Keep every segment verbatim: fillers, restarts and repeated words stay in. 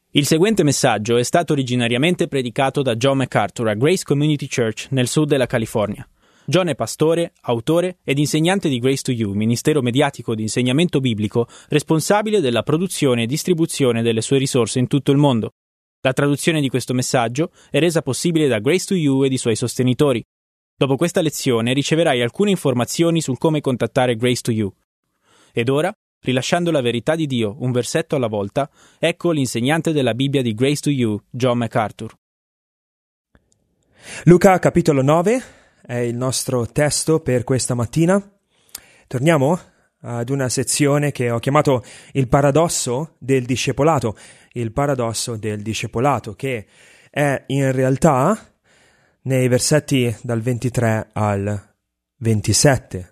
Il seguente messaggio è stato originariamente predicato da John MacArthur a Grace Community Church nel sud della California. John è pastore, autore ed insegnante di Grace to You, ministero mediatico di insegnamento biblico responsabile della produzione e distribuzione delle sue risorse in tutto il mondo. La traduzione di questo messaggio è resa possibile da Grace to You ed i suoi sostenitori. Dopo questa lezione riceverai alcune informazioni sul come contattare Grace to You. Ed ora, rilasciando la verità di Dio un versetto alla volta, ecco l'insegnante della Bibbia di Grace to You, John MacArthur. Luca capitolo nove è il nostro testo per questa mattina. Torniamo ad una sezione che ho chiamato il paradosso del discepolato, il paradosso del discepolato, che è in realtà nei versetti dal ventitré al ventisette.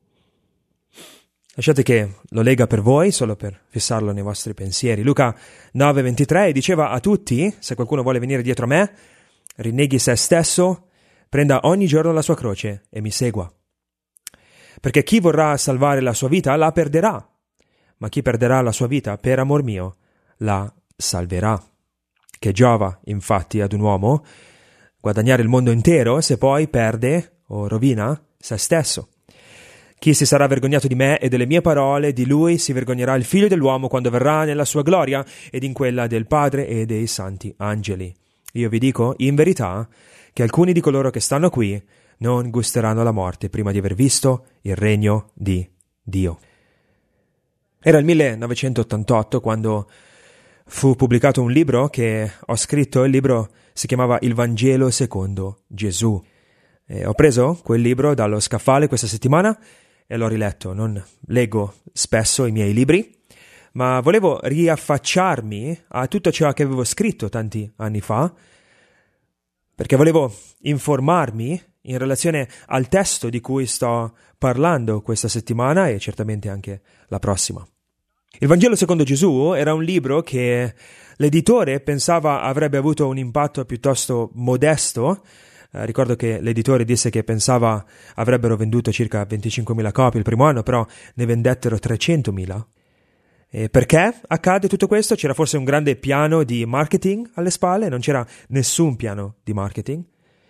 Lasciate che lo legga per voi, solo per fissarlo nei vostri pensieri. Luca nove ventitré diceva a tutti: se qualcuno vuole venire dietro a me, rinneghi se stesso, prenda ogni giorno la sua croce e mi segua. Perché chi vorrà salvare la sua vita la perderà, ma chi perderà la sua vita per amor mio la salverà. Che giova, infatti, ad un uomo guadagnare il mondo intero se poi perde o rovina se stesso. Chi si sarà vergognato di me e delle mie parole, di lui si vergognerà il Figlio dell'uomo quando verrà nella sua gloria ed in quella del Padre e dei santi angeli. Io vi dico, in verità, che alcuni di coloro che stanno qui non gusteranno la morte prima di aver visto il regno di Dio. Era il millenovecentottantotto quando fu pubblicato un libro che ho scritto. Il libro si chiamava Il Vangelo secondo Gesù. E ho preso quel libro dallo scaffale questa settimana e l'ho riletto. Non leggo spesso i miei libri, ma volevo riaffacciarmi a tutto ciò che avevo scritto tanti anni fa, perché volevo informarmi in relazione al testo di cui sto parlando questa settimana e certamente anche la prossima. Il Vangelo secondo Gesù era un libro che l'editore pensava avrebbe avuto un impatto piuttosto modesto. Eh, ricordo che l'editore disse che pensava avrebbero venduto circa venticinquemila copie il primo anno, però ne vendettero trecentomila. E perché accade tutto questo? C'era forse un grande piano di marketing alle spalle? Non c'era nessun piano di marketing.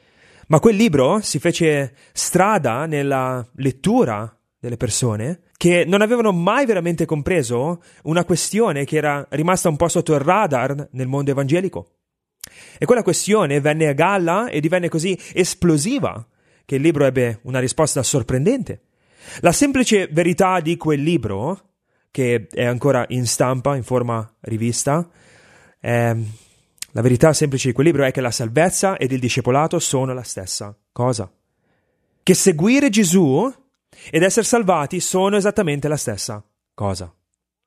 Ma quel libro si fece strada nella lettura delle persone che non avevano mai veramente compreso una questione che era rimasta un po' sotto il radar nel mondo evangelico. E quella questione venne a galla e divenne così esplosiva che il libro ebbe una risposta sorprendente. La semplice verità di quel libro, che è ancora in stampa, in forma rivista, è, la verità semplice di quel libro è che la salvezza ed il discepolato sono la stessa cosa. Che seguire Gesù ed essere salvati sono esattamente la stessa cosa.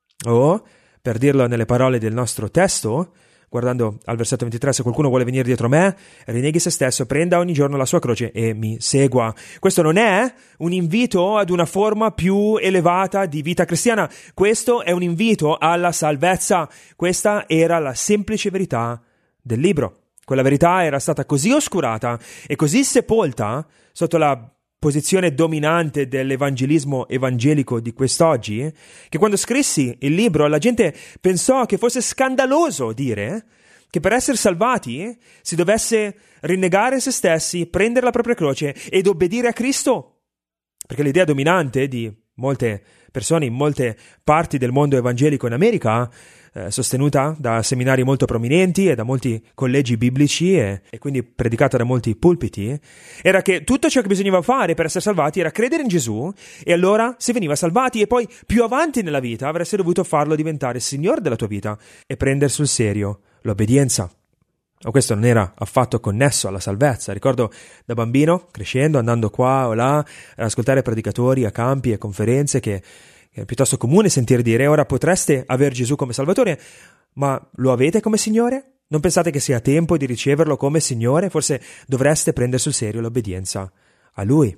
O, per dirlo nelle parole del nostro testo, guardando al versetto ventitré, se qualcuno vuole venire dietro me, rinneghi se stesso, prenda ogni giorno la sua croce e mi segua. Questo non è un invito ad una forma più elevata di vita cristiana, questo è un invito alla salvezza. Questa era la semplice verità del libro. Quella verità era stata così oscurata e così sepolta sotto la posizione dominante dell'evangelismo evangelico di quest'oggi, che quando scrissi il libro la gente pensò che fosse scandaloso dire che per essere salvati si dovesse rinnegare se stessi, prendere la propria croce ed obbedire a Cristo. Perché l'idea dominante di molte persone in molte parti del mondo evangelico in America, eh, sostenuta da seminari molto prominenti e da molti collegi biblici e, e quindi predicata da molti pulpiti, era che tutto ciò che bisognava fare per essere salvati era credere in Gesù e allora si veniva salvati e poi più avanti nella vita avresti dovuto farlo diventare Signore della tua vita e prendere sul serio l'obbedienza. O questo non era affatto connesso alla salvezza. Ricordo da bambino, crescendo, andando qua o là, ad ascoltare predicatori a campi e conferenze che è piuttosto comune sentire dire: ora potreste aver Gesù come Salvatore, ma lo avete come Signore? Non pensate che sia tempo di riceverlo come Signore? Forse dovreste prendere sul serio l'obbedienza a Lui.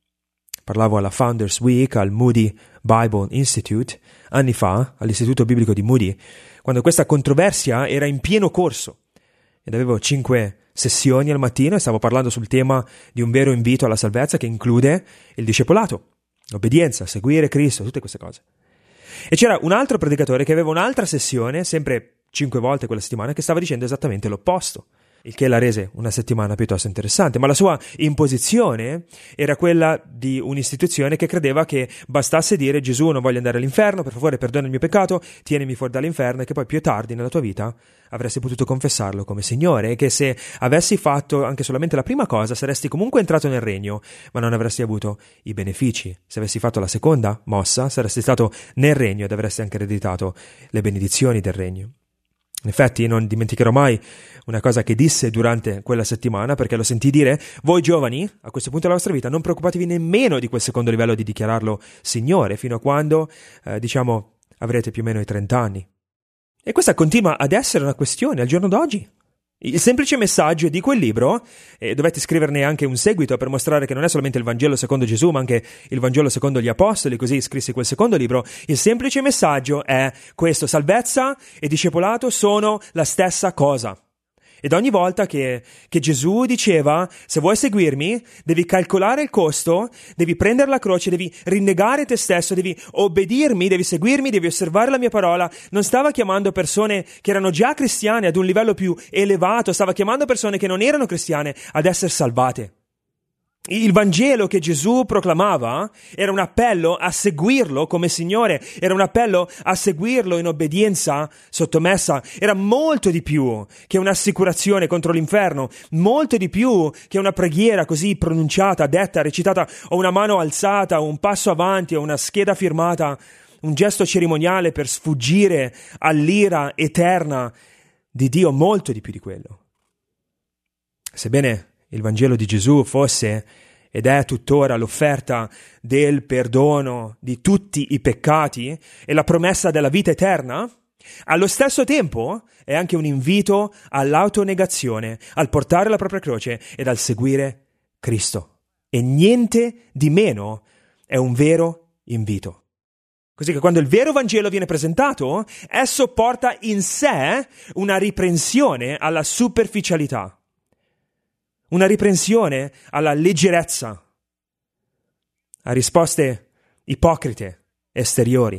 Parlavo alla Founders Week, al Moody Bible Institute, anni fa, all'istituto biblico di Moody, quando questa controversia era in pieno corso. Ed avevo cinque sessioni al mattino e stavo parlando sul tema di un vero invito alla salvezza che include il discepolato, l'obbedienza, seguire Cristo, tutte queste cose. E c'era un altro predicatore che aveva un'altra sessione, sempre cinque volte quella settimana che stava dicendo esattamente l'opposto, il che la rese una settimana piuttosto interessante. Ma la sua imposizione era quella di un'istituzione che credeva che bastasse dire: Gesù, non voglio andare all'inferno, per favore perdona il mio peccato, tienimi fuori dall'inferno, e che poi più tardi nella tua vita avresti potuto confessarlo come Signore, e che se avessi fatto anche solamente la prima cosa saresti comunque entrato nel regno, ma non avresti avuto i benefici. Se avessi fatto la seconda mossa saresti stato nel regno ed avresti anche ereditato le benedizioni del regno. In effetti non dimenticherò mai una cosa che disse durante quella settimana, perché lo sentii dire: voi giovani, a questo punto della vostra vita, non preoccupatevi nemmeno di quel secondo livello di dichiararlo Signore, fino a quando, eh, diciamo, avrete più o meno i trenta anni. E questa continua ad essere una questione al giorno d'oggi. Il semplice messaggio di quel libro, e dovete scriverne anche un seguito per mostrare che non è solamente il Vangelo secondo Gesù, ma anche il Vangelo secondo gli Apostoli, così scrissi quel secondo libro. Il semplice messaggio è questo: salvezza e discepolato sono la stessa cosa. Ed ogni volta che, che Gesù diceva: se vuoi seguirmi, devi calcolare il costo, devi prendere la croce, devi rinnegare te stesso, devi obbedirmi, devi seguirmi, devi osservare la mia parola, non stava chiamando persone che erano già cristiane ad un livello più elevato, stava chiamando persone che non erano cristiane ad essere salvate. Il Vangelo che Gesù proclamava era un appello a seguirlo come Signore, era un appello a seguirlo in obbedienza sottomessa, era molto di più che un'assicurazione contro l'inferno, molto di più che una preghiera così pronunciata, detta, recitata, o una mano alzata, o un passo avanti, o una scheda firmata, un gesto cerimoniale per sfuggire all'ira eterna di Dio, molto di più di quello. Sebbene il Vangelo di Gesù fosse ed è tuttora l'offerta del perdono di tutti i peccati e la promessa della vita eterna, allo stesso tempo è anche un invito all'autonegazione, al portare la propria croce ed al seguire Cristo. E niente di meno è un vero invito. Così che quando il vero Vangelo viene presentato, esso porta in sé una riprensione alla superficialità, una riprensione alla leggerezza, a risposte ipocrite, esteriori.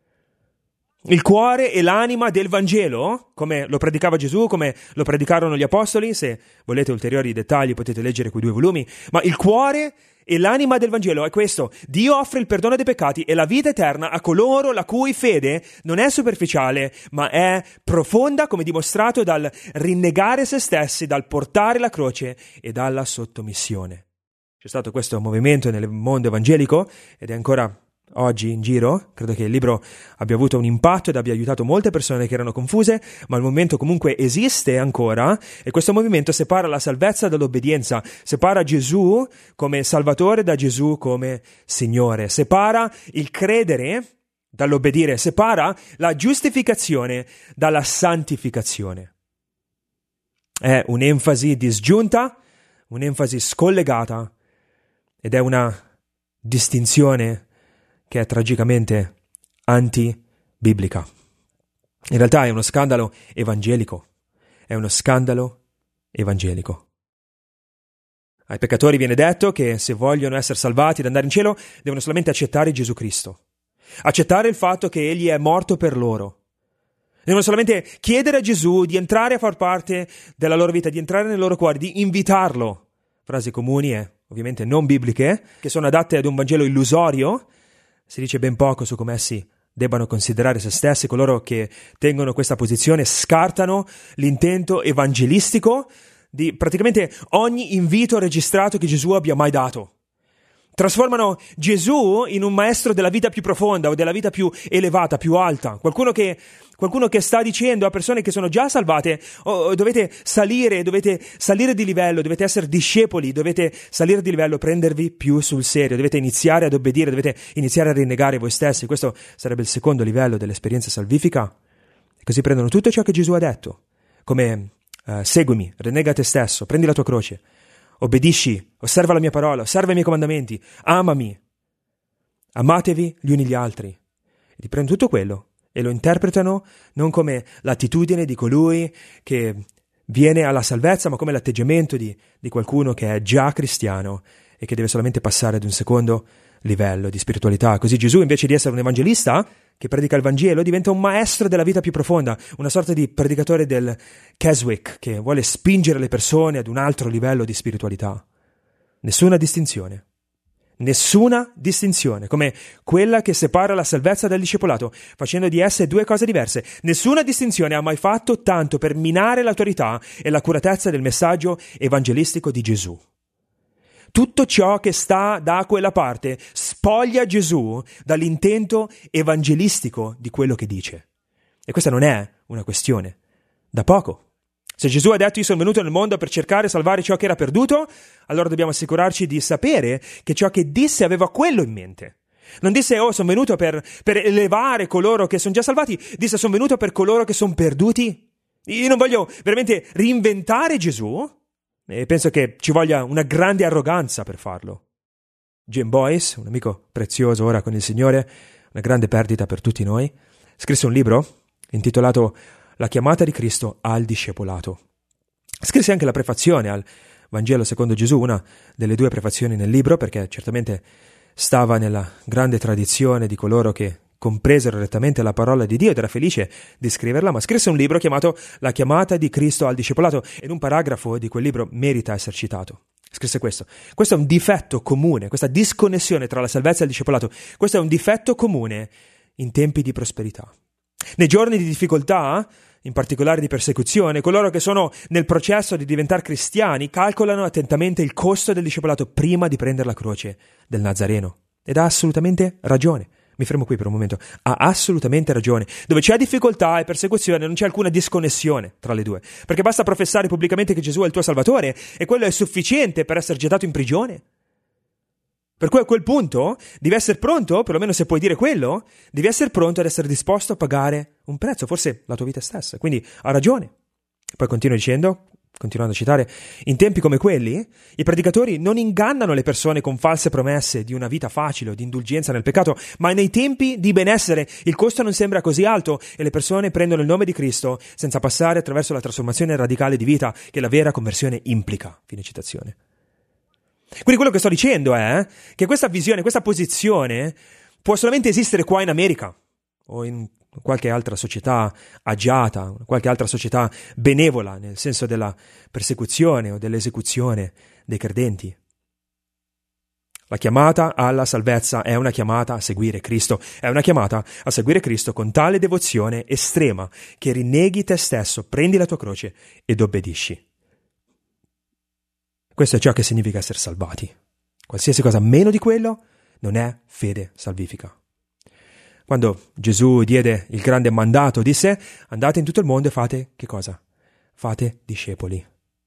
Il cuore e l'anima del Vangelo, come lo predicava Gesù, come lo predicarono gli Apostoli, se volete ulteriori dettagli potete leggere quei due volumi, ma il cuore e l'anima del Vangelo è questo: Dio offre il perdono dei peccati e la vita eterna a coloro la cui fede non è superficiale, ma è profonda, come dimostrato dal rinnegare se stessi, dal portare la croce e dalla sottomissione. C'è stato questo movimento nel mondo evangelico ed è ancora oggi in giro. Credo che il libro abbia avuto un impatto ed abbia aiutato molte persone che erano confuse, ma il movimento comunque esiste ancora, e questo movimento separa la salvezza dall'obbedienza, separa Gesù come Salvatore da Gesù come Signore, separa il credere dall'obbedire, separa la giustificazione dalla santificazione. È un'enfasi disgiunta, un'enfasi scollegata, ed è una distinzione che è tragicamente anti-biblica. In realtà è uno scandalo evangelico. È uno scandalo evangelico. Ai peccatori viene detto che se vogliono essere salvati ed andare in cielo, devono solamente accettare Gesù Cristo. Accettare il fatto che Egli è morto per loro. Devono solamente chiedere a Gesù di entrare a far parte della loro vita, di entrare nel loro cuore, di invitarlo. Frasi comuni e ovviamente non bibliche, che sono adatte ad un Vangelo illusorio. Si dice ben poco su come essi debbano considerare se stessi. Coloro che tengono questa posizione scartano l'intento evangelistico di praticamente ogni invito registrato che Gesù abbia mai dato. Trasformano Gesù in un maestro della vita più profonda o della vita più elevata, più alta. Qualcuno che, qualcuno che sta dicendo a persone che sono già salvate: oh, dovete salire, dovete salire di livello, dovete essere discepoli, dovete salire di livello, prendervi più sul serio, dovete iniziare ad obbedire, dovete iniziare a rinnegare voi stessi. Questo sarebbe il secondo livello dell'esperienza salvifica. E così prendono tutto ciò che Gesù ha detto, come uh, seguimi, rinnega te stesso, prendi la tua croce, obbedisci, osserva la mia parola, osserva i miei comandamenti, amami, amatevi gli uni gli altri. E ti prendono tutto quello e lo interpretano non come l'attitudine di colui che viene alla salvezza, ma come l'atteggiamento di, di qualcuno che è già cristiano e che deve solamente passare ad un secondo livello di spiritualità. Così Gesù, invece di essere un evangelista che predica il Vangelo diventa un maestro della vita più profonda, una sorta di predicatore del Keswick che vuole spingere le persone ad un altro livello di spiritualità. Nessuna distinzione. Nessuna distinzione, come quella che separa la salvezza dal discepolato, facendo di esse due cose diverse. Nessuna distinzione ha mai fatto tanto per minare l'autorità e l'accuratezza del messaggio evangelistico di Gesù. Tutto ciò che sta da quella parte spoglia Gesù dall'intento evangelistico di quello che dice. E questa non è una questione da poco. Se Gesù ha detto io sono venuto nel mondo per cercare e salvare ciò che era perduto, allora dobbiamo assicurarci di sapere che ciò che disse aveva quello in mente. Non disse oh sono venuto per, per elevare coloro che sono già salvati, disse sono venuto per coloro che sono perduti. Io non voglio veramente reinventare Gesù, e penso che ci voglia una grande arroganza per farlo. Jim Boyce, un amico prezioso ora con il Signore, una grande perdita per tutti noi, scrisse un libro intitolato La chiamata di Cristo al discepolato. Scrisse anche la prefazione al Vangelo secondo Gesù, una delle due prefazioni nel libro, perché certamente stava nella grande tradizione di coloro che compresero rettamente la parola di Dio ed era felice di scriverla, ma scrisse un libro chiamato La chiamata di Cristo al discepolato ed un paragrafo di quel libro merita essere citato. Scrisse questo: questo è un difetto comune, questa disconnessione tra la salvezza e il discepolato, questo è un difetto comune in tempi di prosperità. Nei giorni di difficoltà, in particolare di persecuzione, coloro che sono nel processo di diventare cristiani calcolano attentamente il costo del discepolato prima di prendere la croce del Nazareno. Ed ha assolutamente ragione. Mi fermo qui per un momento. Ha assolutamente ragione. Dove c'è difficoltà e persecuzione non c'è alcuna disconnessione tra le due. Perché basta professare pubblicamente che Gesù è il tuo Salvatore e quello è sufficiente per essere gettato in prigione. Per cui a quel punto devi essere pronto, perlomeno se puoi dire quello, devi essere pronto ad essere disposto a pagare un prezzo, forse la tua vita stessa. Quindi ha ragione. Poi continua dicendo, continuando a citare, in tempi come quelli, i predicatori non ingannano le persone con false promesse di una vita facile o di indulgenza nel peccato, ma nei tempi di benessere il costo non sembra così alto e le persone prendono il nome di Cristo senza passare attraverso la trasformazione radicale di vita che la vera conversione implica. Fine citazione. Quindi quello che sto dicendo è che questa visione, questa posizione può solamente esistere qua in America o in qualche altra società agiata, qualche altra società benevola nel senso della persecuzione o dell'esecuzione dei credenti. La chiamata alla salvezza è una chiamata a seguire Cristo, è una chiamata a seguire Cristo con tale devozione estrema che rinneghi te stesso, prendi la tua croce ed obbedisci. Questo è ciò che significa essere salvati. Qualsiasi cosa meno di quello non è fede salvifica. Quando Gesù diede il grande mandato, disse: andate in tutto il mondo e fate che cosa? Fate discepoli.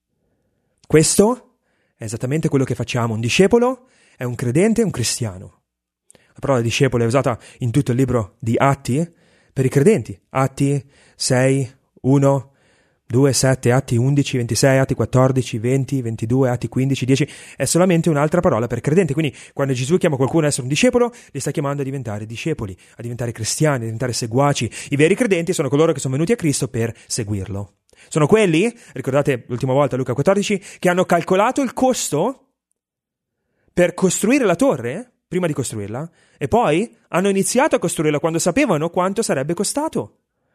Questo è esattamente quello che facciamo. Un discepolo è un credente, un cristiano. La parola discepolo è usata in tutto il libro di Atti per i credenti. Atti sei, uno, due, sette, Atti undici, ventisei, Atti quattordici, venti, ventidue, Atti quindici, dieci, è solamente un'altra parola per credente. Quindi quando Gesù chiama qualcuno ad essere un discepolo, li sta chiamando a diventare discepoli, a diventare cristiani, a diventare seguaci. I veri credenti sono coloro che sono venuti a Cristo per seguirlo. Sono quelli, ricordate l'ultima volta Luca quattordici, che hanno calcolato il costo per costruire la torre, prima di costruirla, e poi hanno iniziato a costruirla quando sapevano quanto sarebbe costato.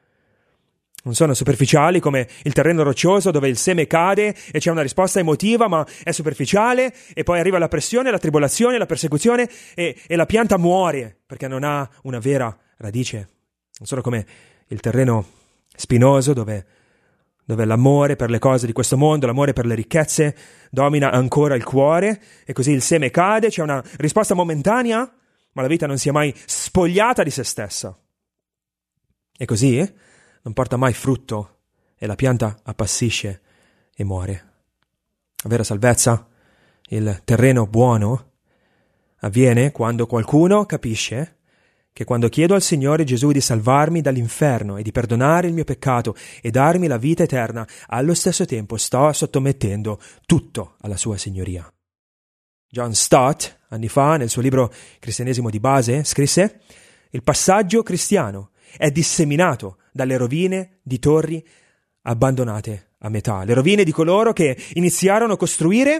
Non sono superficiali come il terreno roccioso dove il seme cade e c'è una risposta emotiva, ma è superficiale e poi arriva la pressione, la tribolazione, la persecuzione e, e la pianta muore perché non ha una vera radice. Non sono come il terreno spinoso dove, dove l'amore per le cose di questo mondo, l'amore per le ricchezze domina ancora il cuore e così il seme cade, c'è una risposta momentanea, ma la vita non si è mai spogliata di se stessa. E così non porta mai frutto e la pianta appassisce e muore. La vera salvezza, il terreno buono, avviene quando qualcuno capisce che quando chiedo al Signore Gesù di salvarmi dall'inferno e di perdonare il mio peccato e darmi la vita eterna, allo stesso tempo sto sottomettendo tutto alla sua signoria. John Stott, anni fa, nel suo libro Cristianesimo di base, scrisse: il passaggio cristiano è disseminato dalle rovine di torri abbandonate a metà, le rovine di coloro che iniziarono a costruire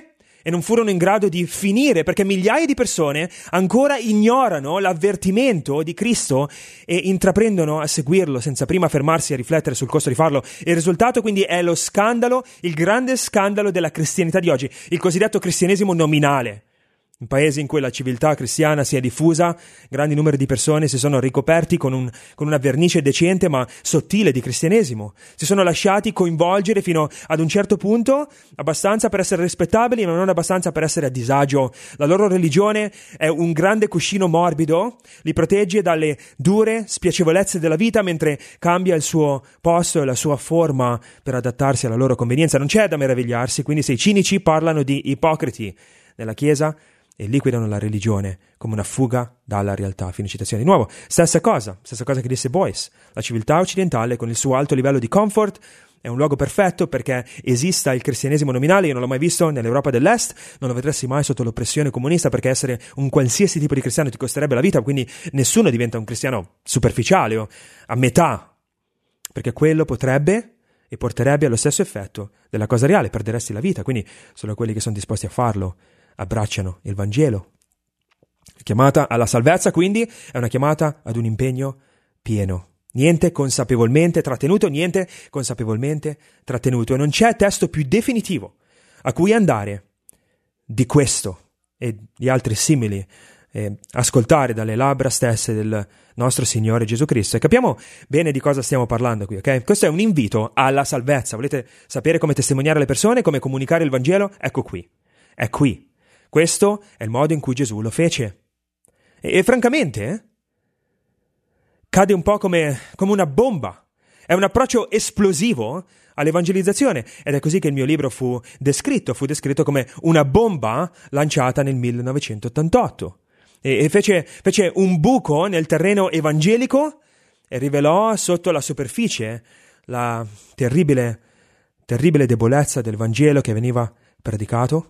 e non furono in grado di finire perché migliaia di persone ancora ignorano l'avvertimento di Cristo e intraprendono a seguirlo senza prima fermarsi a riflettere sul costo di farlo. Il risultato quindi è lo scandalo, il grande scandalo della cristianità di oggi, il cosiddetto cristianesimo nominale. In paesi in cui la civiltà cristiana si è diffusa, grandi numeri di persone si sono ricoperti con, un, con una vernice decente ma sottile di cristianesimo. Si sono lasciati coinvolgere fino ad un certo punto, abbastanza per essere rispettabili, ma non abbastanza per essere a disagio. La loro religione è un grande cuscino morbido, li protegge dalle dure spiacevolezze della vita mentre cambia il suo posto e la sua forma per adattarsi alla loro convenienza. Non c'è da meravigliarsi, quindi se i cinici parlano di ipocriti nella Chiesa e liquidano la religione come una fuga dalla realtà. Fine citazione. Di nuovo, stessa cosa, stessa cosa che disse Boyce. La civiltà occidentale, con il suo alto livello di comfort, è un luogo perfetto perché esista il cristianesimo nominale. Io non l'ho mai visto nell'Europa dell'Est, non lo vedresti mai sotto l'oppressione comunista, perché essere un qualsiasi tipo di cristiano ti costerebbe la vita, quindi nessuno diventa un cristiano superficiale o a metà, perché quello potrebbe e porterebbe allo stesso effetto della cosa reale, perderesti la vita. Quindi solo quelli che sono disposti a farlo abbracciano il Vangelo. La chiamata alla salvezza, quindi, è una chiamata ad un impegno pieno. Niente consapevolmente trattenuto, niente consapevolmente trattenuto. E non c'è testo più definitivo a cui andare di questo e di altri simili, eh, ascoltare dalle labbra stesse del nostro Signore Gesù Cristo. E capiamo bene di cosa stiamo parlando qui, ok? Questo è un invito alla salvezza. Volete sapere come testimoniare alle persone, come comunicare il Vangelo? Ecco qui, è qui. Questo è il modo in cui Gesù lo fece. E, e francamente, eh, cade un po' come, come una bomba. È un approccio esplosivo all'evangelizzazione. Ed è così che il mio libro fu descritto, fu descritto come una bomba lanciata nel millenovecentottantotto. E, e fece, fece un buco nel terreno evangelico e rivelò sotto la superficie la terribile, terribile debolezza del Vangelo che veniva predicato.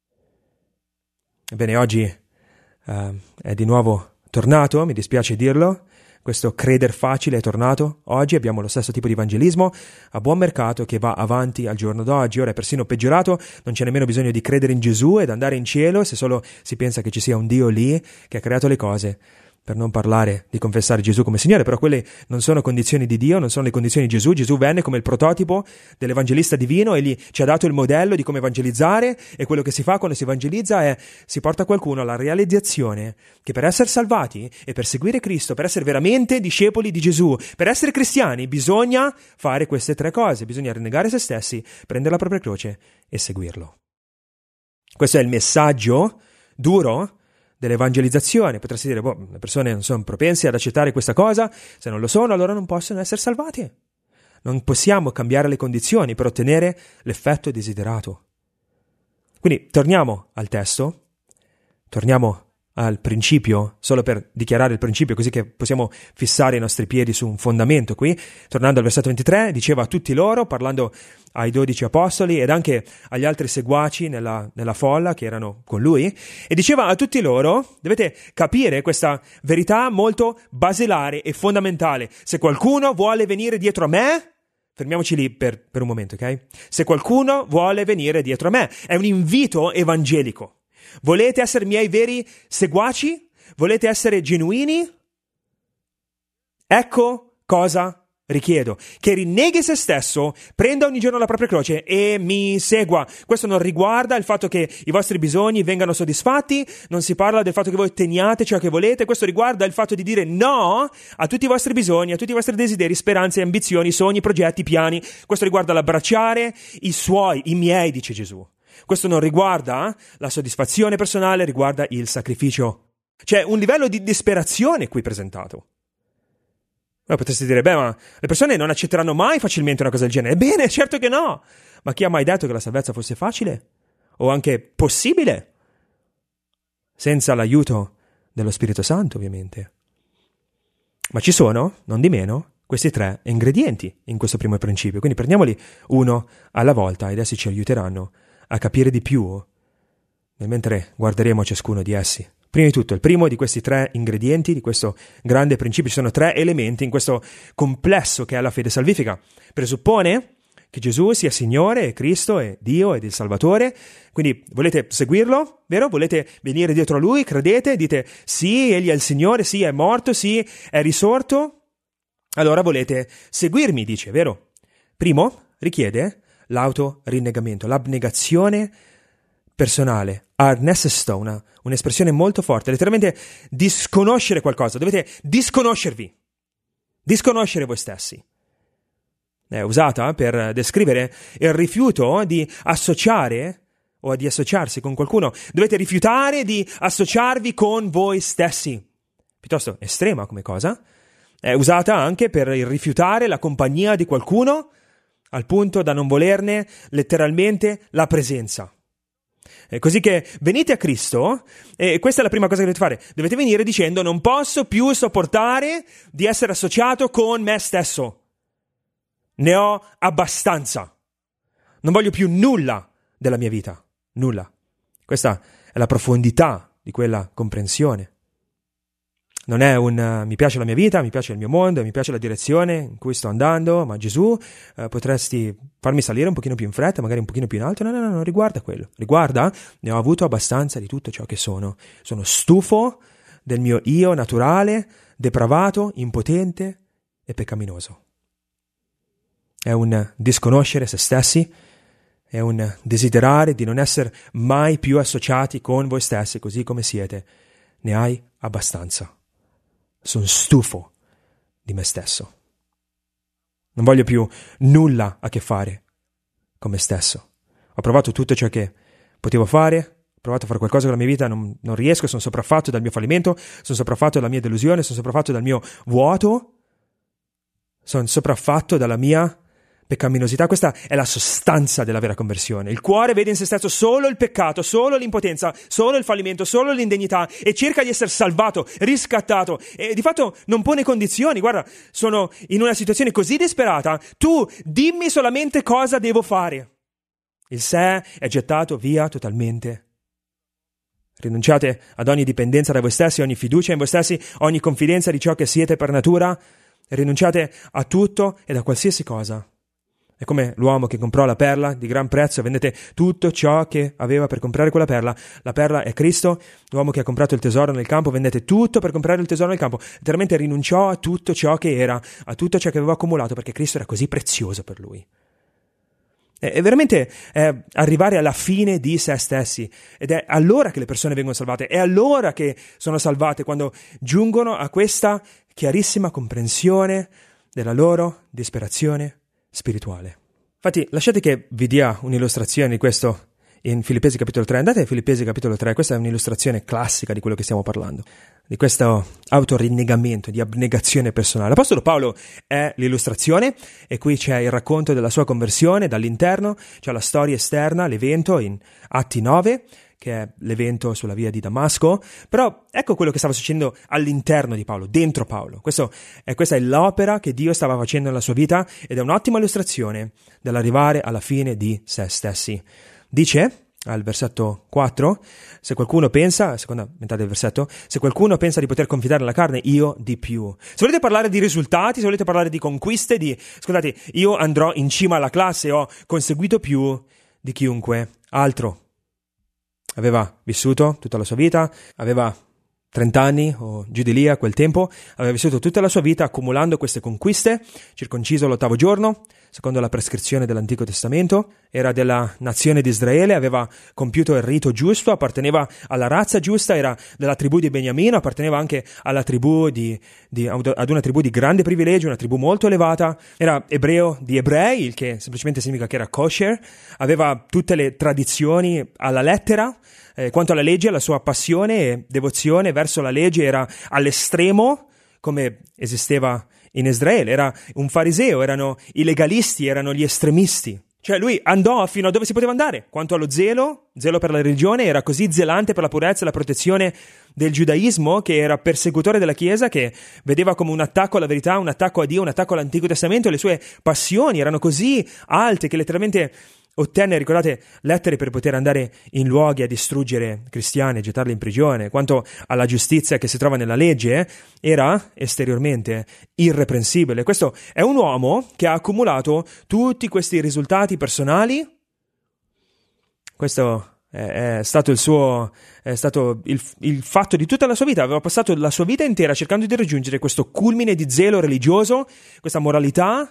Ebbene, oggi uh, è di nuovo tornato, mi dispiace dirlo, questo creder facile è tornato. Oggi abbiamo lo stesso tipo di evangelismo a buon mercato che va avanti al giorno d'oggi. Ora è persino peggiorato, non c'è nemmeno bisogno di credere in Gesù ed andare in cielo se solo si pensa che ci sia un Dio lì che ha creato le cose. Per non parlare di confessare Gesù come Signore, però quelle non sono condizioni di Dio, non sono le condizioni di Gesù. Gesù venne come il prototipo dell'evangelista divino, egli ci ha dato il modello di come evangelizzare, e quello che si fa quando si evangelizza è si porta qualcuno alla realizzazione che per essere salvati e per seguire Cristo, per essere veramente discepoli di Gesù, per essere cristiani, bisogna fare queste tre cose: bisogna rinnegare se stessi, prendere la propria croce e seguirlo. Questo è il messaggio duro dell'evangelizzazione. Potresti dire, boh, le persone non sono propense ad accettare questa cosa, se non lo sono allora non possono essere salvati. Non possiamo cambiare le condizioni per ottenere l'effetto desiderato. Quindi torniamo al testo, torniamo al principio, solo per dichiarare il principio, così che possiamo fissare i nostri piedi su un fondamento qui. Tornando al versetto ventitré, diceva a tutti loro, parlando ai dodici apostoli ed anche agli altri seguaci nella, nella folla che erano con lui, e diceva a tutti loro, dovete capire questa verità molto basilare e fondamentale: se qualcuno vuole venire dietro a me, fermiamoci lì per, per un momento, ok? Se qualcuno vuole venire dietro a me, è un invito evangelico. Volete essere miei veri seguaci? Volete essere genuini? Ecco cosa richiedo: che rinneghi se stesso, prenda ogni giorno la propria croce e mi segua. Questo non riguarda il fatto che i vostri bisogni vengano soddisfatti, non si parla del fatto che voi otteniate ciò che volete, questo riguarda il fatto di dire no a tutti i vostri bisogni, a tutti i vostri desideri, speranze, ambizioni, sogni, progetti, piani. Questo riguarda l'abbracciare i suoi, i miei, dice Gesù. Questo non riguarda la soddisfazione personale, riguarda il sacrificio. C'è un livello di disperazione qui presentato. Ma potresti dire, beh, ma le persone non accetteranno mai facilmente una cosa del genere. Ebbene, certo che no! Ma chi ha mai detto che la salvezza fosse facile? O anche possibile? Senza l'aiuto dello Spirito Santo, ovviamente. Ma ci sono, non di meno, questi tre ingredienti in questo primo principio. Quindi prendiamoli uno alla volta ed essi ci aiuteranno a capire di più mentre guarderemo ciascuno di essi. Prima di tutto, il primo di questi tre ingredienti, di questo grande principio, ci sono tre elementi in questo complesso che è la fede salvifica. Presuppone che Gesù sia Signore e Cristo e Dio ed il Salvatore. Quindi volete seguirlo, vero? Volete venire dietro a Lui, credete, dite sì, Egli è il Signore, sì, è morto, sì, è risorto. Allora volete seguirmi, dice, vero? Primo, richiede l'autorinnegamento, l'abnegazione personale. Arnesesto, una, un'espressione molto forte, letteralmente disconoscere qualcosa, dovete disconoscervi, disconoscere voi stessi. È usata per descrivere il rifiuto di associare o di associarsi con qualcuno. Dovete rifiutare di associarvi con voi stessi. Piuttosto estrema come cosa. È usata anche per rifiutare la compagnia di qualcuno al punto da non volerne letteralmente la presenza. Eh, così che venite a Cristo e questa è la prima cosa che dovete fare. Dovete venire dicendo: non posso più sopportare di essere associato con me stesso. Ne ho abbastanza. Non voglio più nulla della mia vita. Nulla. Questa è la profondità di quella comprensione. Non è un uh, mi piace la mia vita, mi piace il mio mondo, mi piace la direzione in cui sto andando, ma Gesù, uh, potresti farmi salire un pochino più in fretta, magari un pochino più in alto. No, no, no, non riguarda quello. Riguarda, ne ho avuto abbastanza di tutto ciò che sono. Sono stufo del mio io naturale, depravato, impotente e peccaminoso. È un disconoscere se stessi, è un desiderare di non essere mai più associati con voi stessi, così come siete. Ne hai abbastanza. Sono stufo di me stesso. Non voglio più nulla a che fare con me stesso. Ho provato tutto ciò che potevo fare, ho provato a fare qualcosa con la mia vita, non, non riesco, sono sopraffatto dal mio fallimento, sono sopraffatto dalla mia delusione, sono sopraffatto dal mio vuoto, sono sopraffatto dalla mia peccaminosità. Questa è la sostanza della vera conversione. Il cuore vede in se stesso solo il peccato, solo l'impotenza, solo il fallimento, solo l'indegnità e cerca di essere salvato, riscattato e di fatto non pone condizioni. Guarda, sono in una situazione così disperata, tu dimmi solamente cosa devo fare. Il sé è gettato via totalmente. Rinunciate ad ogni dipendenza da voi stessi, ogni fiducia in voi stessi, ogni confidenza di ciò che siete per natura. Rinunciate a tutto e a qualsiasi cosa. È come l'uomo che comprò la perla di gran prezzo, vendete tutto ciò che aveva per comprare quella perla. La perla è Cristo, l'uomo che ha comprato il tesoro nel campo, vendete tutto per comprare il tesoro nel campo. Letteralmente rinunciò a tutto ciò che era, a tutto ciò che aveva accumulato, perché Cristo era così prezioso per lui. È veramente è arrivare alla fine di se stessi, ed è allora che le persone vengono salvate, è allora che sono salvate, quando giungono a questa chiarissima comprensione della loro disperazione spirituale. Infatti, lasciate che vi dia un'illustrazione di questo in Filippesi capitolo tre. Andate a Filippesi capitolo tre, questa è un'illustrazione classica di quello che stiamo parlando, di questo autorinnegamento, di abnegazione personale. L'Apostolo Paolo è l'illustrazione e qui c'è il racconto della sua conversione dall'interno, c'è la storia esterna, l'evento in Atti nove, che è l'evento sulla via di Damasco, però ecco quello che stava succedendo all'interno di Paolo, dentro Paolo. Questo è, questa è l'opera che Dio stava facendo nella sua vita ed è un'ottima illustrazione dell'arrivare alla fine di se stessi. Dice al versetto quattro, se qualcuno pensa, seconda metà del versetto, se qualcuno pensa di poter confidare nella carne, io di più. Se volete parlare di risultati, se volete parlare di conquiste, di, scusate, io andrò in cima alla classe, ho conseguito più di chiunque altro. Aveva vissuto tutta la sua vita, aveva trenta anni o giù di lì a quel tempo, aveva vissuto tutta la sua vita accumulando queste conquiste, circonciso l'ottavo giorno, secondo la prescrizione dell'Antico Testamento, era della nazione di Israele, aveva compiuto il rito giusto, apparteneva alla razza giusta, era della tribù di Beniamino, apparteneva anche alla tribù di, di, ad una tribù di grande privilegio, una tribù molto elevata, era ebreo di ebrei, il che semplicemente significa che era kosher, aveva tutte le tradizioni alla lettera. Eh, quanto alla legge, la sua passione e devozione verso la legge era all'estremo, come esisteva in Israele. Era un fariseo, erano i legalisti, erano gli estremisti. Cioè lui andò fino a dove si poteva andare. Quanto allo zelo, zelo per la religione, era così zelante per la purezza e la protezione del giudaismo, che era persecutore della Chiesa, che vedeva come un attacco alla verità, un attacco a Dio, un attacco all'Antico Testamento, e le sue passioni erano così alte che letteralmente ottenne, ricordate, lettere per poter andare in luoghi a distruggere cristiani e gettarli in prigione. Quanto alla giustizia che si trova nella legge, era esteriormente irreprensibile. Questo è un uomo che ha accumulato tutti questi risultati personali. Questo è stato il suo, è stato il, il fatto di tutta la sua vita. Aveva passato la sua vita intera cercando di raggiungere questo culmine di zelo religioso, questa moralità.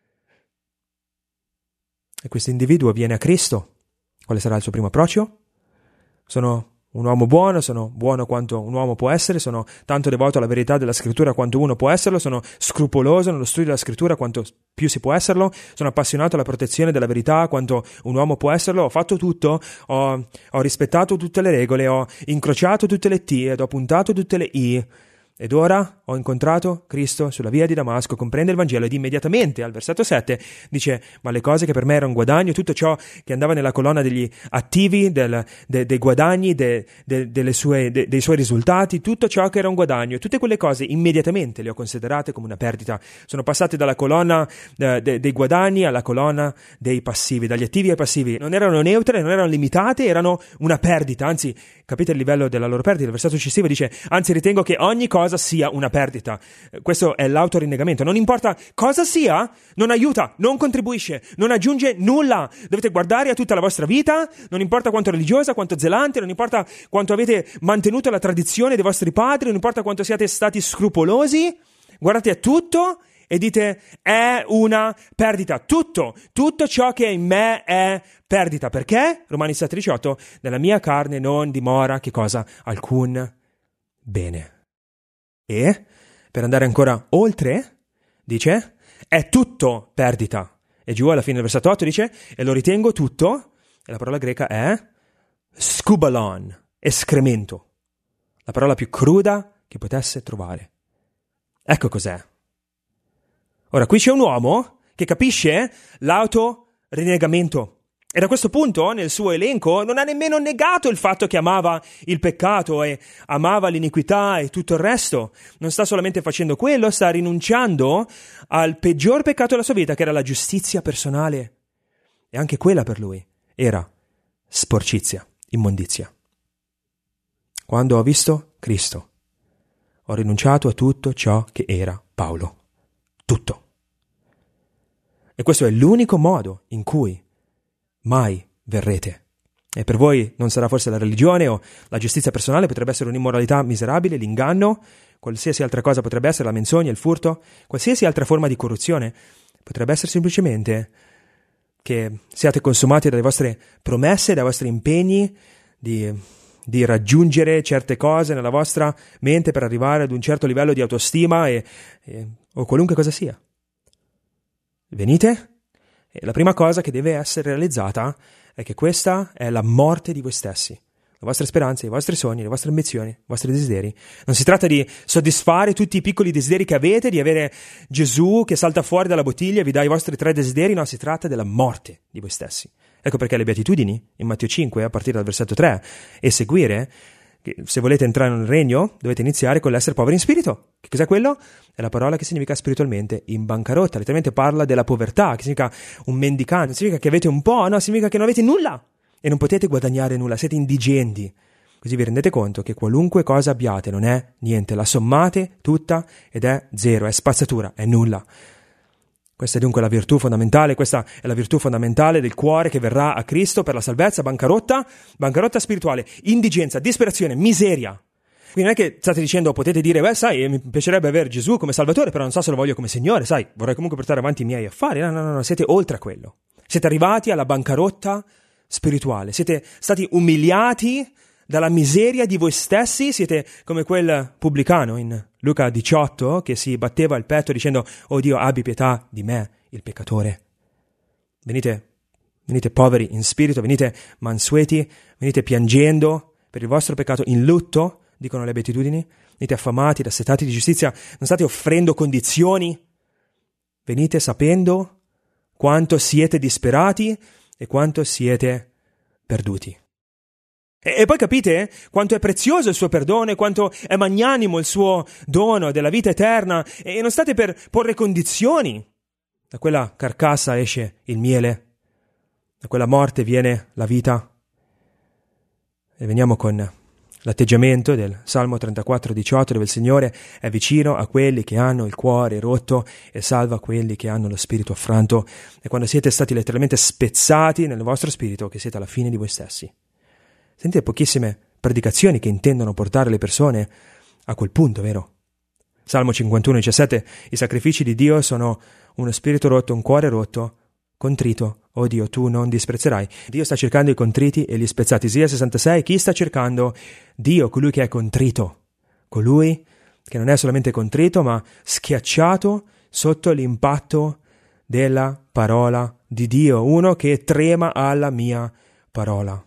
E questo individuo viene a Cristo. Quale sarà il suo primo approccio? Sono un uomo buono, sono buono quanto un uomo può essere, sono tanto devoto alla verità della scrittura quanto uno può esserlo, sono scrupoloso nello studio della scrittura quanto più si può esserlo, sono appassionato alla protezione della verità quanto un uomo può esserlo, ho fatto tutto, ho, ho rispettato tutte le regole, ho incrociato tutte le T ed ho puntato tutte le I. Ed ora ho incontrato Cristo sulla via di Damasco, comprende il Vangelo ed immediatamente al versetto sette dice: ma le cose che per me erano un guadagno, tutto ciò che andava nella colonna degli attivi, del, de, dei guadagni, de, de, delle sue, de, dei suoi risultati, tutto ciò che era un guadagno, tutte quelle cose immediatamente le ho considerate come una perdita. Sono passate dalla colonna de, de, dei guadagni alla colonna dei passivi, dagli attivi ai passivi. Non erano neutre, non erano limitate, erano una perdita. Anzi, capite il livello della loro perdita? Il versetto successivo dice: anzi ritengo che ogni cosa sia una perdita. Questo è l'autorinnegamento. Non importa cosa sia, non aiuta, non contribuisce, non aggiunge nulla. Dovete guardare a tutta la vostra vita, non importa quanto religiosa, quanto zelante, non importa quanto avete mantenuto la tradizione dei vostri padri, non importa quanto siate stati scrupolosi, guardate a tutto e dite: è una perdita. Tutto, tutto ciò che è in me è perdita. Perché? Romani sette diciotto, nella mia carne non dimora che cosa? Alcun bene. E, per andare ancora oltre, dice, è tutto perdita. E giù alla fine del versetto otto dice, e lo ritengo tutto, e la parola greca è skubalon, escremento. La parola più cruda che potesse trovare. Ecco cos'è. Ora, qui c'è un uomo che capisce l'autorinnegamento. E da questo punto, nel suo elenco, non ha nemmeno negato il fatto che amava il peccato e amava l'iniquità e tutto il resto. Non sta solamente facendo quello, sta rinunciando al peggior peccato della sua vita, che era la giustizia personale. E anche quella per lui era sporcizia, immondizia. Quando ho visto Cristo, ho rinunciato a tutto ciò che era Paolo. Tutto. E questo è l'unico modo in cui mai verrete. E per voi non sarà forse la religione o la giustizia personale, potrebbe essere un'immoralità miserabile, l'inganno, qualsiasi altra cosa potrebbe essere, la menzogna, il furto, qualsiasi altra forma di corruzione. Potrebbe essere semplicemente che siate consumati dalle vostre promesse, dai vostri impegni di, di raggiungere certe cose nella vostra mente per arrivare ad un certo livello di autostima e, e, o qualunque cosa sia. Venite? E la prima cosa che deve essere realizzata è che questa è la morte di voi stessi. Le vostre speranze, i vostri sogni, le vostre ambizioni, i vostri desideri. Non si tratta di soddisfare tutti i piccoli desideri che avete, di avere Gesù che salta fuori dalla bottiglia e vi dà i vostri tre desideri, no, si tratta della morte di voi stessi. Ecco perché le beatitudini, in Matteo cinque, a partire dal versetto tre, e seguire, se volete entrare nel regno, dovete iniziare con l'essere poveri in spirito. Che cos'è quello? È la parola che significa spiritualmente in bancarotta. Letteralmente parla della povertà, che significa un mendicante. Significa che avete un po', no? Significa che non avete nulla e non potete guadagnare nulla, siete indigenti. Così vi rendete conto che qualunque cosa abbiate non è niente, la sommate tutta ed è zero, è spazzatura, è nulla. Questa è dunque la virtù fondamentale, questa è la virtù fondamentale del cuore che verrà a Cristo per la salvezza, bancarotta, bancarotta spirituale, indigenza, disperazione, miseria. Quindi non è che state dicendo, potete dire, beh sai, mi piacerebbe avere Gesù come Salvatore, però non so se lo voglio come Signore, sai, vorrei comunque portare avanti i miei affari. No, no, no, no, siete oltre a quello. Siete arrivati alla bancarotta spirituale, siete stati umiliati dalla miseria di voi stessi, siete come quel pubblicano in Luca diciotto che si batteva il petto dicendo: oh Dio, abbi pietà di me, il peccatore. Venite, venite poveri in spirito, venite mansueti, venite piangendo per il vostro peccato, in lutto, dicono le beatitudini, venite affamati, assetati di giustizia, non state offrendo condizioni, venite sapendo quanto siete disperati e quanto siete perduti. E poi capite quanto è prezioso il suo perdono, quanto è magnanimo il suo dono della vita eterna, e non state per porre condizioni. Da quella carcassa esce il miele, Da quella morte viene la vita. E veniamo con l'atteggiamento del Salmo trentaquattro diciotto, dove il Signore è vicino a quelli che hanno il cuore rotto e salva quelli che hanno lo spirito affranto. E quando siete stati letteralmente spezzati nel vostro spirito, che siete alla fine di voi stessi. Sentite pochissime predicazioni che intendono portare le persone a quel punto, vero? Salmo cinquantuno diciassette, i sacrifici di Dio sono uno spirito rotto, un cuore rotto, contrito. Oh Dio, tu non disprezzerai. Dio sta cercando i contriti e gli spezzati. Isaia sessantasei, chi sta cercando? Dio, colui che è contrito. Colui che non è solamente contrito, ma schiacciato sotto l'impatto della parola di Dio. Uno che trema alla mia parola.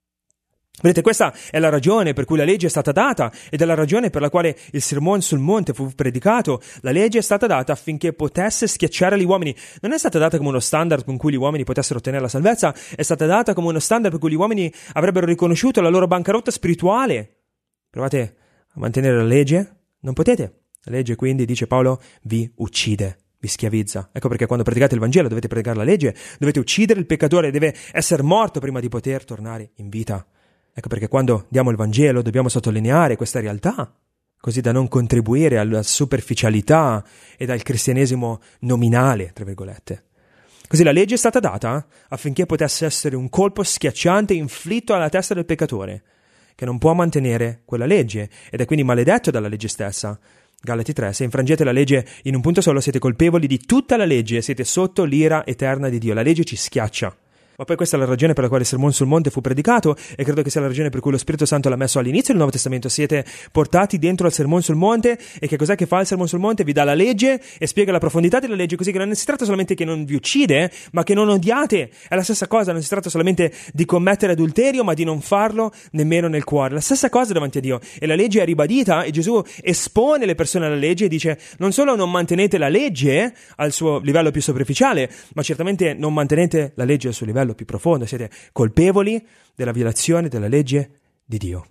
Vedete, questa è la ragione per cui la legge è stata data ed è la ragione per la quale il sermone sul monte fu predicato. La legge è stata data affinché potesse schiacciare gli uomini. Non è stata data come uno standard con cui gli uomini potessero ottenere la salvezza, è stata data come uno standard per cui gli uomini avrebbero riconosciuto la loro bancarotta spirituale. Provate a mantenere la legge? Non potete. La legge quindi, dice Paolo, vi uccide. Vi schiavizza. Ecco perché quando predicate il Vangelo dovete predicare la legge, dovete uccidere il peccatore, deve essere morto prima di poter tornare in vita. Ecco perché quando diamo il Vangelo dobbiamo sottolineare questa realtà, così da non contribuire alla superficialità e al cristianesimo nominale, tra virgolette. Così la legge è stata data affinché potesse essere un colpo schiacciante inflitto alla testa del peccatore, che non può mantenere quella legge ed è quindi maledetto dalla legge stessa. Galati tre, se infrangete la legge in un punto solo siete colpevoli di tutta la legge, siete sotto l'ira eterna di Dio. La legge ci schiaccia. Ma poi questa è la ragione per la quale il sermone sul monte fu predicato e credo che sia la ragione per cui lo Spirito Santo l'ha messo all'inizio del Nuovo Testamento. Siete portati dentro al sermone sul monte e che cos'è che fa il sermone sul monte? Vi dà la legge e spiega la profondità della legge, così che non si tratta solamente che non vi uccide, ma che non odiate. È la stessa cosa, non si tratta solamente di commettere adulterio, ma di non farlo nemmeno nel cuore. La stessa cosa davanti a Dio. E la legge è ribadita e Gesù espone le persone alla legge e dice non solo non mantenete la legge al suo livello più superficiale, ma certamente non mantenete la legge al suo livello più profondo, siete colpevoli della violazione della legge di Dio.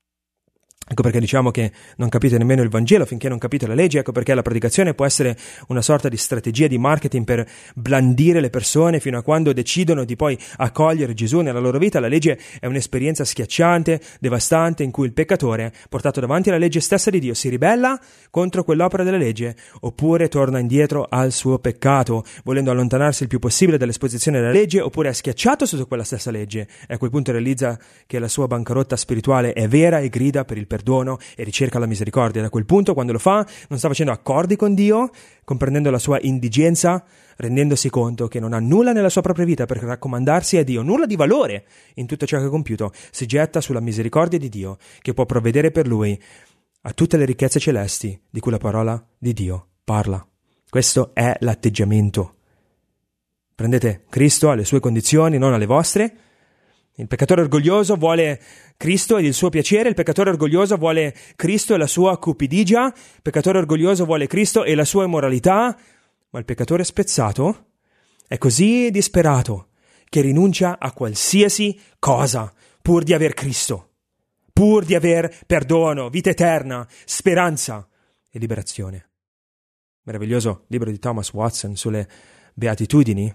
Ecco perché diciamo che non capite nemmeno il Vangelo finché non capite la legge, ecco perché la predicazione può essere una sorta di strategia di marketing per blandire le persone fino a quando decidono di poi accogliere Gesù nella loro vita. La legge è un'esperienza schiacciante, devastante, in cui il peccatore, portato davanti alla legge stessa di Dio, si ribella contro quell'opera della legge oppure torna indietro al suo peccato, volendo allontanarsi il più possibile dall'esposizione della legge, oppure è schiacciato sotto quella stessa legge e a quel punto realizza che la sua bancarotta spirituale è vera e grida per il perdono e ricerca la misericordia. Da quel punto, quando lo fa, non sta facendo accordi con Dio, comprendendo la sua indigenza, rendendosi conto che non ha nulla nella sua propria vita per raccomandarsi a Dio, nulla di valore in tutto ciò che ha compiuto, si getta sulla misericordia di Dio, che può provvedere per lui a tutte le ricchezze celesti di cui la parola di Dio parla. Questo è l'atteggiamento. Prendete Cristo alle sue condizioni, non alle vostre. Il peccatore orgoglioso vuole Cristo ed il suo piacere, il peccatore orgoglioso vuole Cristo e la sua cupidigia, il peccatore orgoglioso vuole Cristo e la sua immoralità, ma il peccatore spezzato è così disperato che rinuncia a qualsiasi cosa pur di aver Cristo, pur di aver perdono, vita eterna, speranza e liberazione. Meraviglioso libro di Thomas Watson sulle beatitudini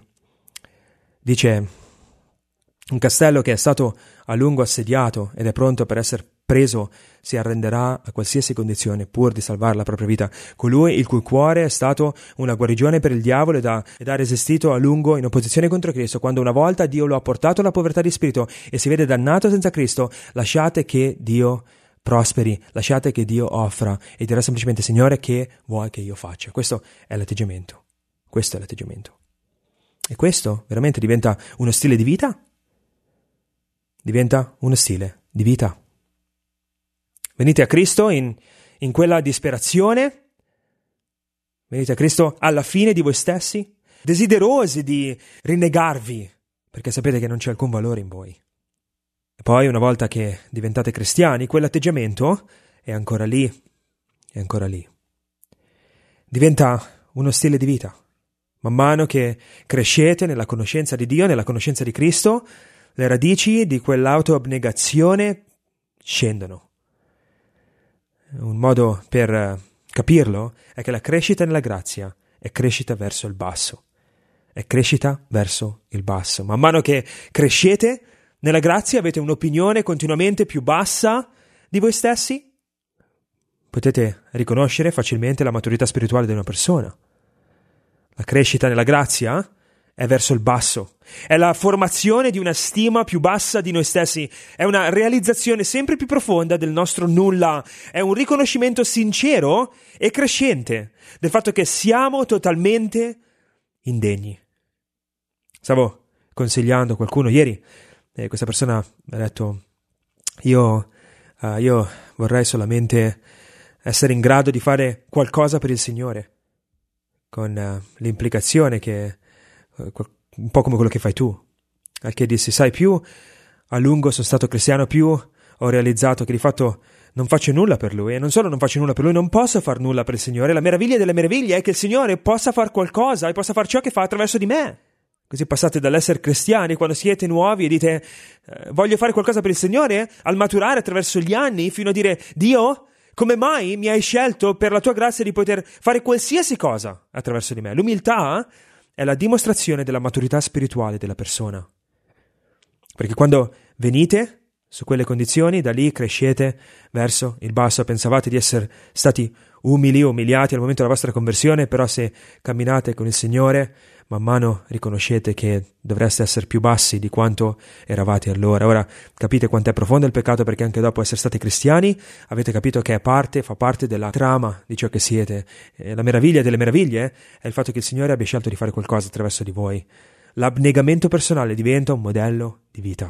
dice: un castello che è stato a lungo assediato ed è pronto per essere preso si arrenderà a qualsiasi condizione pur di salvare la propria vita. Colui il cui cuore è stato una guarigione per il diavolo ed ha, ed ha resistito a lungo in opposizione contro Cristo, quando una volta Dio lo ha portato alla povertà di spirito e si vede dannato senza Cristo, lasciate che Dio prosperi, lasciate che Dio offra e dirà semplicemente: Signore, che vuoi che io faccia? Questo è l'atteggiamento. Questo è l'atteggiamento. E questo veramente diventa uno stile di vita? Diventa uno stile di vita. Venite a Cristo in, in quella disperazione, venite a Cristo alla fine di voi stessi, desiderosi di rinnegarvi, perché sapete che non c'è alcun valore in voi. E poi, una volta che diventate cristiani, quell'atteggiamento è ancora lì, è ancora lì. Diventa uno stile di vita. Man mano che crescete nella conoscenza di Dio, nella conoscenza di Cristo, le radici di quell'autoabnegazione scendono. Un modo per capirlo è che la crescita nella grazia è crescita verso il basso. è crescita verso il basso. Man mano che crescete nella grazia, avete un'opinione continuamente più bassa di voi stessi, potete riconoscere facilmente la maturità spirituale di una persona. La crescita nella grazia è verso il basso, è la formazione di una stima più bassa di noi stessi, è una realizzazione sempre più profonda del nostro nulla, è un riconoscimento sincero e crescente del fatto che siamo totalmente indegni. Stavo consigliando a qualcuno ieri, e questa persona mi ha detto, io, uh, io vorrei solamente essere in grado di fare qualcosa per il Signore, con uh, l'implicazione che un po' come quello che fai tu. Al che dissi, sai, più a lungo sono stato cristiano, più ho realizzato che di fatto non faccio nulla per Lui, e non solo non faccio nulla per Lui, non posso far nulla per il Signore. La meraviglia delle meraviglie è che il Signore possa far qualcosa e possa far ciò che fa attraverso di me. Così passate dall'essere cristiani quando siete nuovi e dite eh, voglio fare qualcosa per il Signore, al maturare attraverso gli anni fino a dire, Dio, come mai mi hai scelto per la tua grazia di poter fare qualsiasi cosa attraverso di me? L'umiltà è la dimostrazione della maturità spirituale della persona. Perché quando venite su quelle condizioni, da lì crescete verso il basso. Pensavate di essere stati umili, umiliati al momento della vostra conversione, però se camminate con il Signore, man mano riconoscete che dovreste essere più bassi di quanto eravate allora. Ora capite quanto è profondo il peccato, perché anche dopo essere stati cristiani avete capito che è parte, fa parte della trama di ciò che siete. E la meraviglia delle meraviglie è il fatto che il Signore abbia scelto di fare qualcosa attraverso di voi. L'abnegamento personale diventa un modello di vita.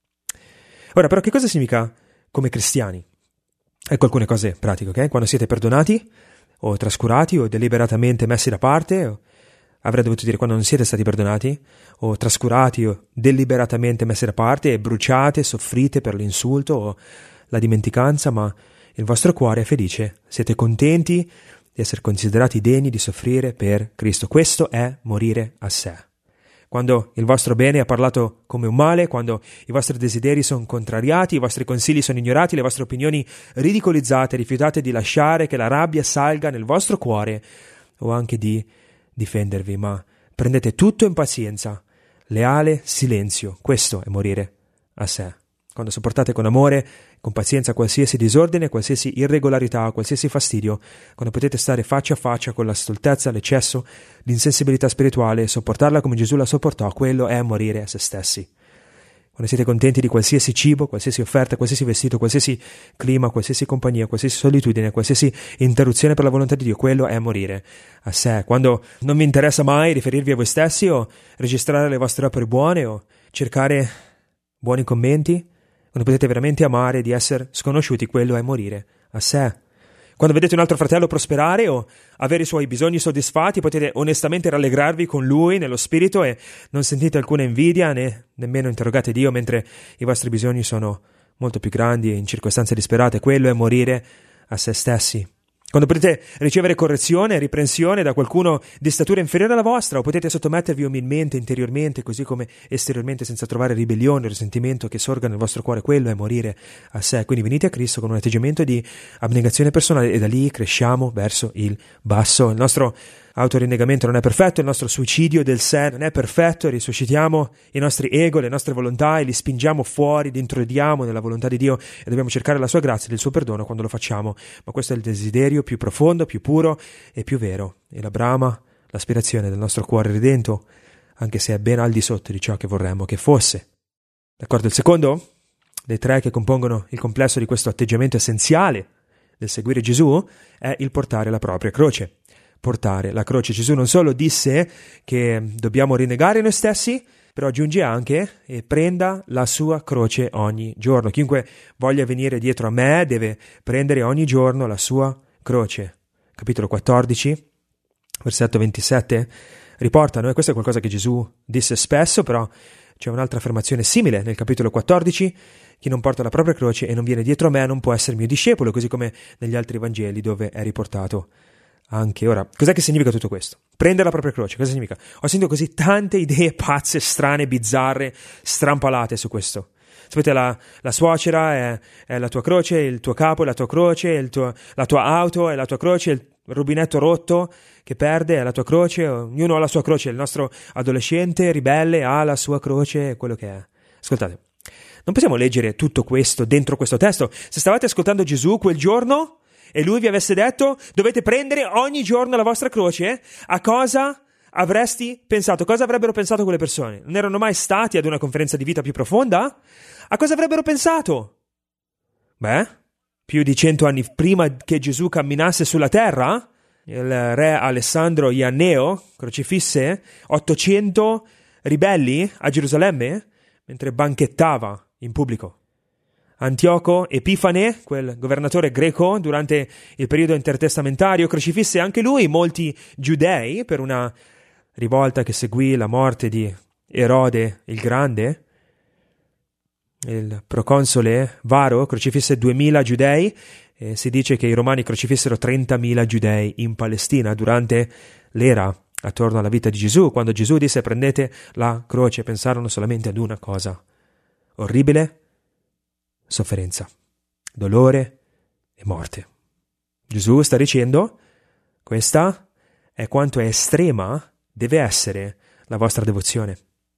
Ora, però, che cosa significa come cristiani? Ecco alcune cose pratiche, ok? Quando siete perdonati, o trascurati, o deliberatamente messi da parte, o avrei dovuto dire quando non siete stati perdonati, o trascurati, o deliberatamente messi da parte, e bruciate, soffrite per l'insulto o la dimenticanza, ma il vostro cuore è felice, siete contenti di essere considerati degni di soffrire per Cristo. Questo è morire a sé. Quando il vostro bene è parlato come un male, quando i vostri desideri sono contrariati, i vostri consigli sono ignorati, le vostre opinioni ridicolizzate, rifiutate di lasciare che la rabbia salga nel vostro cuore, o anche di difendervi, ma prendete tutto in pazienza, leale silenzio. Questo è morire a sé. Quando sopportate con amore, con pazienza qualsiasi disordine, qualsiasi irregolarità, qualsiasi fastidio, quando potete stare faccia a faccia con la stoltezza, l'eccesso, l'insensibilità spirituale e sopportarla come Gesù la sopportò, quello è morire a se stessi. Quando siete contenti di qualsiasi cibo, qualsiasi offerta, qualsiasi vestito, qualsiasi clima, qualsiasi compagnia, qualsiasi solitudine, qualsiasi interruzione per la volontà di Dio, quello è morire a sé. Quando non vi interessa mai riferirvi a voi stessi o registrare le vostre opere buone o cercare buoni commenti, quando potete veramente amare di essere sconosciuti, quello è morire a sé. Quando vedete un altro fratello prosperare o avere i suoi bisogni soddisfatti, potete onestamente rallegrarvi con lui nello spirito e non sentite alcuna invidia né nemmeno interrogate Dio mentre i vostri bisogni sono molto più grandi e in circostanze disperate. Quello è morire a se stessi. Quando potete ricevere correzione e riprensione da qualcuno di statura inferiore alla vostra, o potete sottomettervi umilmente, interiormente, così come esteriormente, senza trovare ribellione o risentimento che sorga nel vostro cuore, quello è morire a sé. Quindi venite a Cristo con un atteggiamento di abnegazione personale e da lì cresciamo verso il basso. Il nostro autorinnegamento non è perfetto, il nostro suicidio del sé non è perfetto, risuscitiamo i nostri ego, le nostre volontà e li spingiamo fuori, li introdiamo nella volontà di Dio e dobbiamo cercare la sua grazia e il suo perdono quando lo facciamo. Ma questo è il desiderio più profondo, più puro e più vero, e la brama, l'aspirazione del nostro cuore redento, anche se è ben al di sotto di ciò che vorremmo che fosse. D'accordo? Il secondo dei tre che compongono il complesso di questo atteggiamento essenziale del seguire Gesù è il portare la propria croce. Portare la croce. Gesù non solo disse che dobbiamo rinnegare noi stessi, però aggiunge anche e prenda la sua croce ogni giorno. Chiunque voglia venire dietro a me deve prendere ogni giorno la sua croce. Capitolo quattordici, versetto ventisette, riportano, e questo è qualcosa che Gesù disse spesso, però c'è un'altra affermazione simile nel capitolo quattordici: chi non porta la propria croce e non viene dietro a me non può essere mio discepolo, così come negli altri Vangeli dove è riportato anche. Ora, cos'è che significa tutto questo? Prendere la propria croce, cosa significa? Ho sentito così tante idee pazze, strane, bizzarre, strampalate su questo. Sapete, la, la suocera è, è la tua croce, il tuo capo è la tua croce, il tuo, la tua auto è la tua croce, il, rubinetto rotto che perde è la tua croce, ognuno ha la sua croce, il nostro adolescente ribelle ha la sua croce, quello che è. Ascoltate, non possiamo leggere tutto questo dentro questo testo. Se stavate ascoltando Gesù quel giorno e lui vi avesse detto dovete prendere ogni giorno la vostra croce, a cosa avresti pensato? Cosa avrebbero pensato quelle persone? Non erano mai stati ad una conferenza di vita più profonda? A cosa avrebbero pensato? Beh, più di cento anni prima che Gesù camminasse sulla terra, il re Alessandro Ianneo crocifisse ottocento ribelli a Gerusalemme mentre banchettava in pubblico. Antioco Epifane, quel governatore greco durante il periodo intertestamentario, crocifisse anche lui molti giudei per una rivolta che seguì la morte di Erode il Grande. Il proconsole Varo crocifisse duemila giudei e si dice che i romani crocifissero trentamila giudei in Palestina durante l'era attorno alla vita di Gesù. Quando Gesù disse prendete la croce, pensarono solamente ad una cosa: orribile sofferenza, dolore e morte. Gesù sta dicendo: questa è quanto è estrema deve essere la vostra devozione.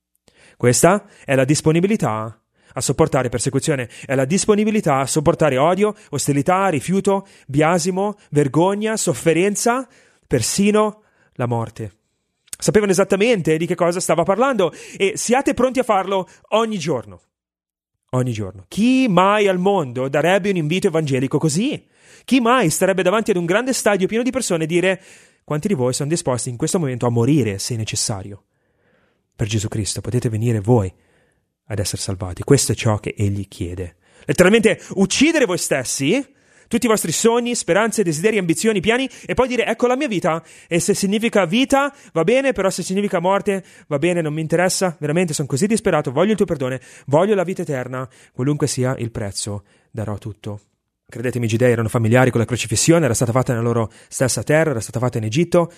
Questa è la disponibilità a sopportare persecuzione, è la disponibilità a sopportare odio, ostilità, rifiuto, biasimo, vergogna, sofferenza, persino la morte. Sapevano esattamente di che cosa stava parlando e siate pronti a farlo ogni giorno. Ogni giorno. Chi mai al mondo darebbe un invito evangelico così? Chi mai starebbe davanti ad un grande stadio pieno di persone e dire: quanti di voi sono disposti in questo momento a morire se necessario? Per Gesù Cristo potete venire voi ad essere salvati. Questo è ciò che Egli chiede. Letteralmente uccidere voi stessi, tutti i vostri sogni, speranze, desideri, ambizioni, piani, e poi dire: ecco la mia vita, e se significa vita va bene, però se significa morte va bene, non mi interessa, veramente sono così disperato, voglio il tuo perdone, voglio la vita eterna, qualunque sia il prezzo, darò tutto. Credetemi, i giudei erano familiari con la crocifissione, era stata fatta nella loro stessa terra, era stata fatta in Egitto,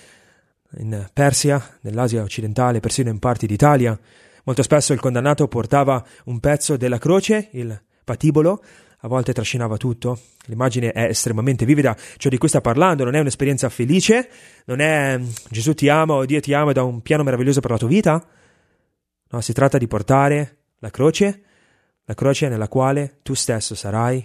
in Persia, nell'Asia occidentale, persino in parti d'Italia. Molto spesso il condannato portava un pezzo della croce, il patibolo, a volte trascinava tutto. L'immagine è estremamente vivida, ciò di cui sta parlando non è un'esperienza felice, non è Gesù ti ama o Dio ti ama e dà un piano meraviglioso per la tua vita. No, si tratta di portare la croce, la croce nella quale tu stesso sarai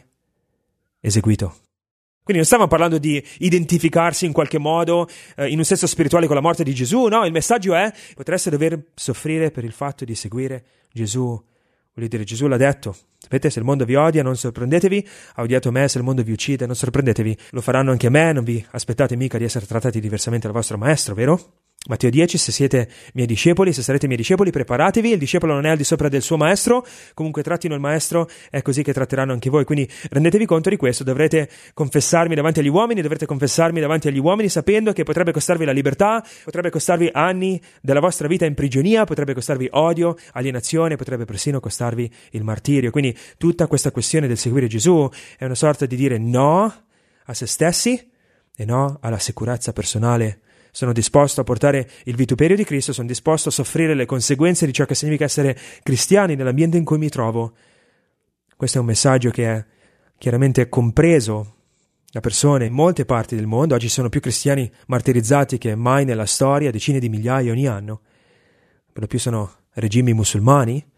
eseguito. Quindi non stiamo parlando di identificarsi in qualche modo, eh, in un senso spirituale con la morte di Gesù, no, il messaggio è: potreste dover soffrire per il fatto di seguire Gesù. Voglio dire, Gesù l'ha detto: sapete, se il mondo vi odia non sorprendetevi, ha odiato me, se il mondo vi uccide non sorprendetevi, lo faranno anche a me, non vi aspettate mica di essere trattati diversamente dal vostro maestro, vero? Matteo dieci, se siete miei discepoli, se sarete miei discepoli, preparatevi, il discepolo non è al di sopra del suo maestro, comunque trattino il maestro, è così che tratteranno anche voi, quindi rendetevi conto di questo, dovrete confessarmi davanti agli uomini, dovrete confessarmi davanti agli uomini sapendo che potrebbe costarvi la libertà, potrebbe costarvi anni della vostra vita in prigionia, potrebbe costarvi odio, alienazione, potrebbe persino costarvi il martirio, quindi tutta questa questione del seguire Gesù è una sorta di dire no a se stessi e no alla sicurezza personale. Sono disposto a portare il vituperio di Cristo, sono disposto a soffrire le conseguenze di ciò che significa essere cristiani nell'ambiente in cui mi trovo. Questo è un messaggio che è chiaramente compreso da persone in molte parti del mondo. Oggi sono più cristiani martirizzati che mai nella storia, decine di migliaia ogni anno. Per lo più sono regimi musulmani.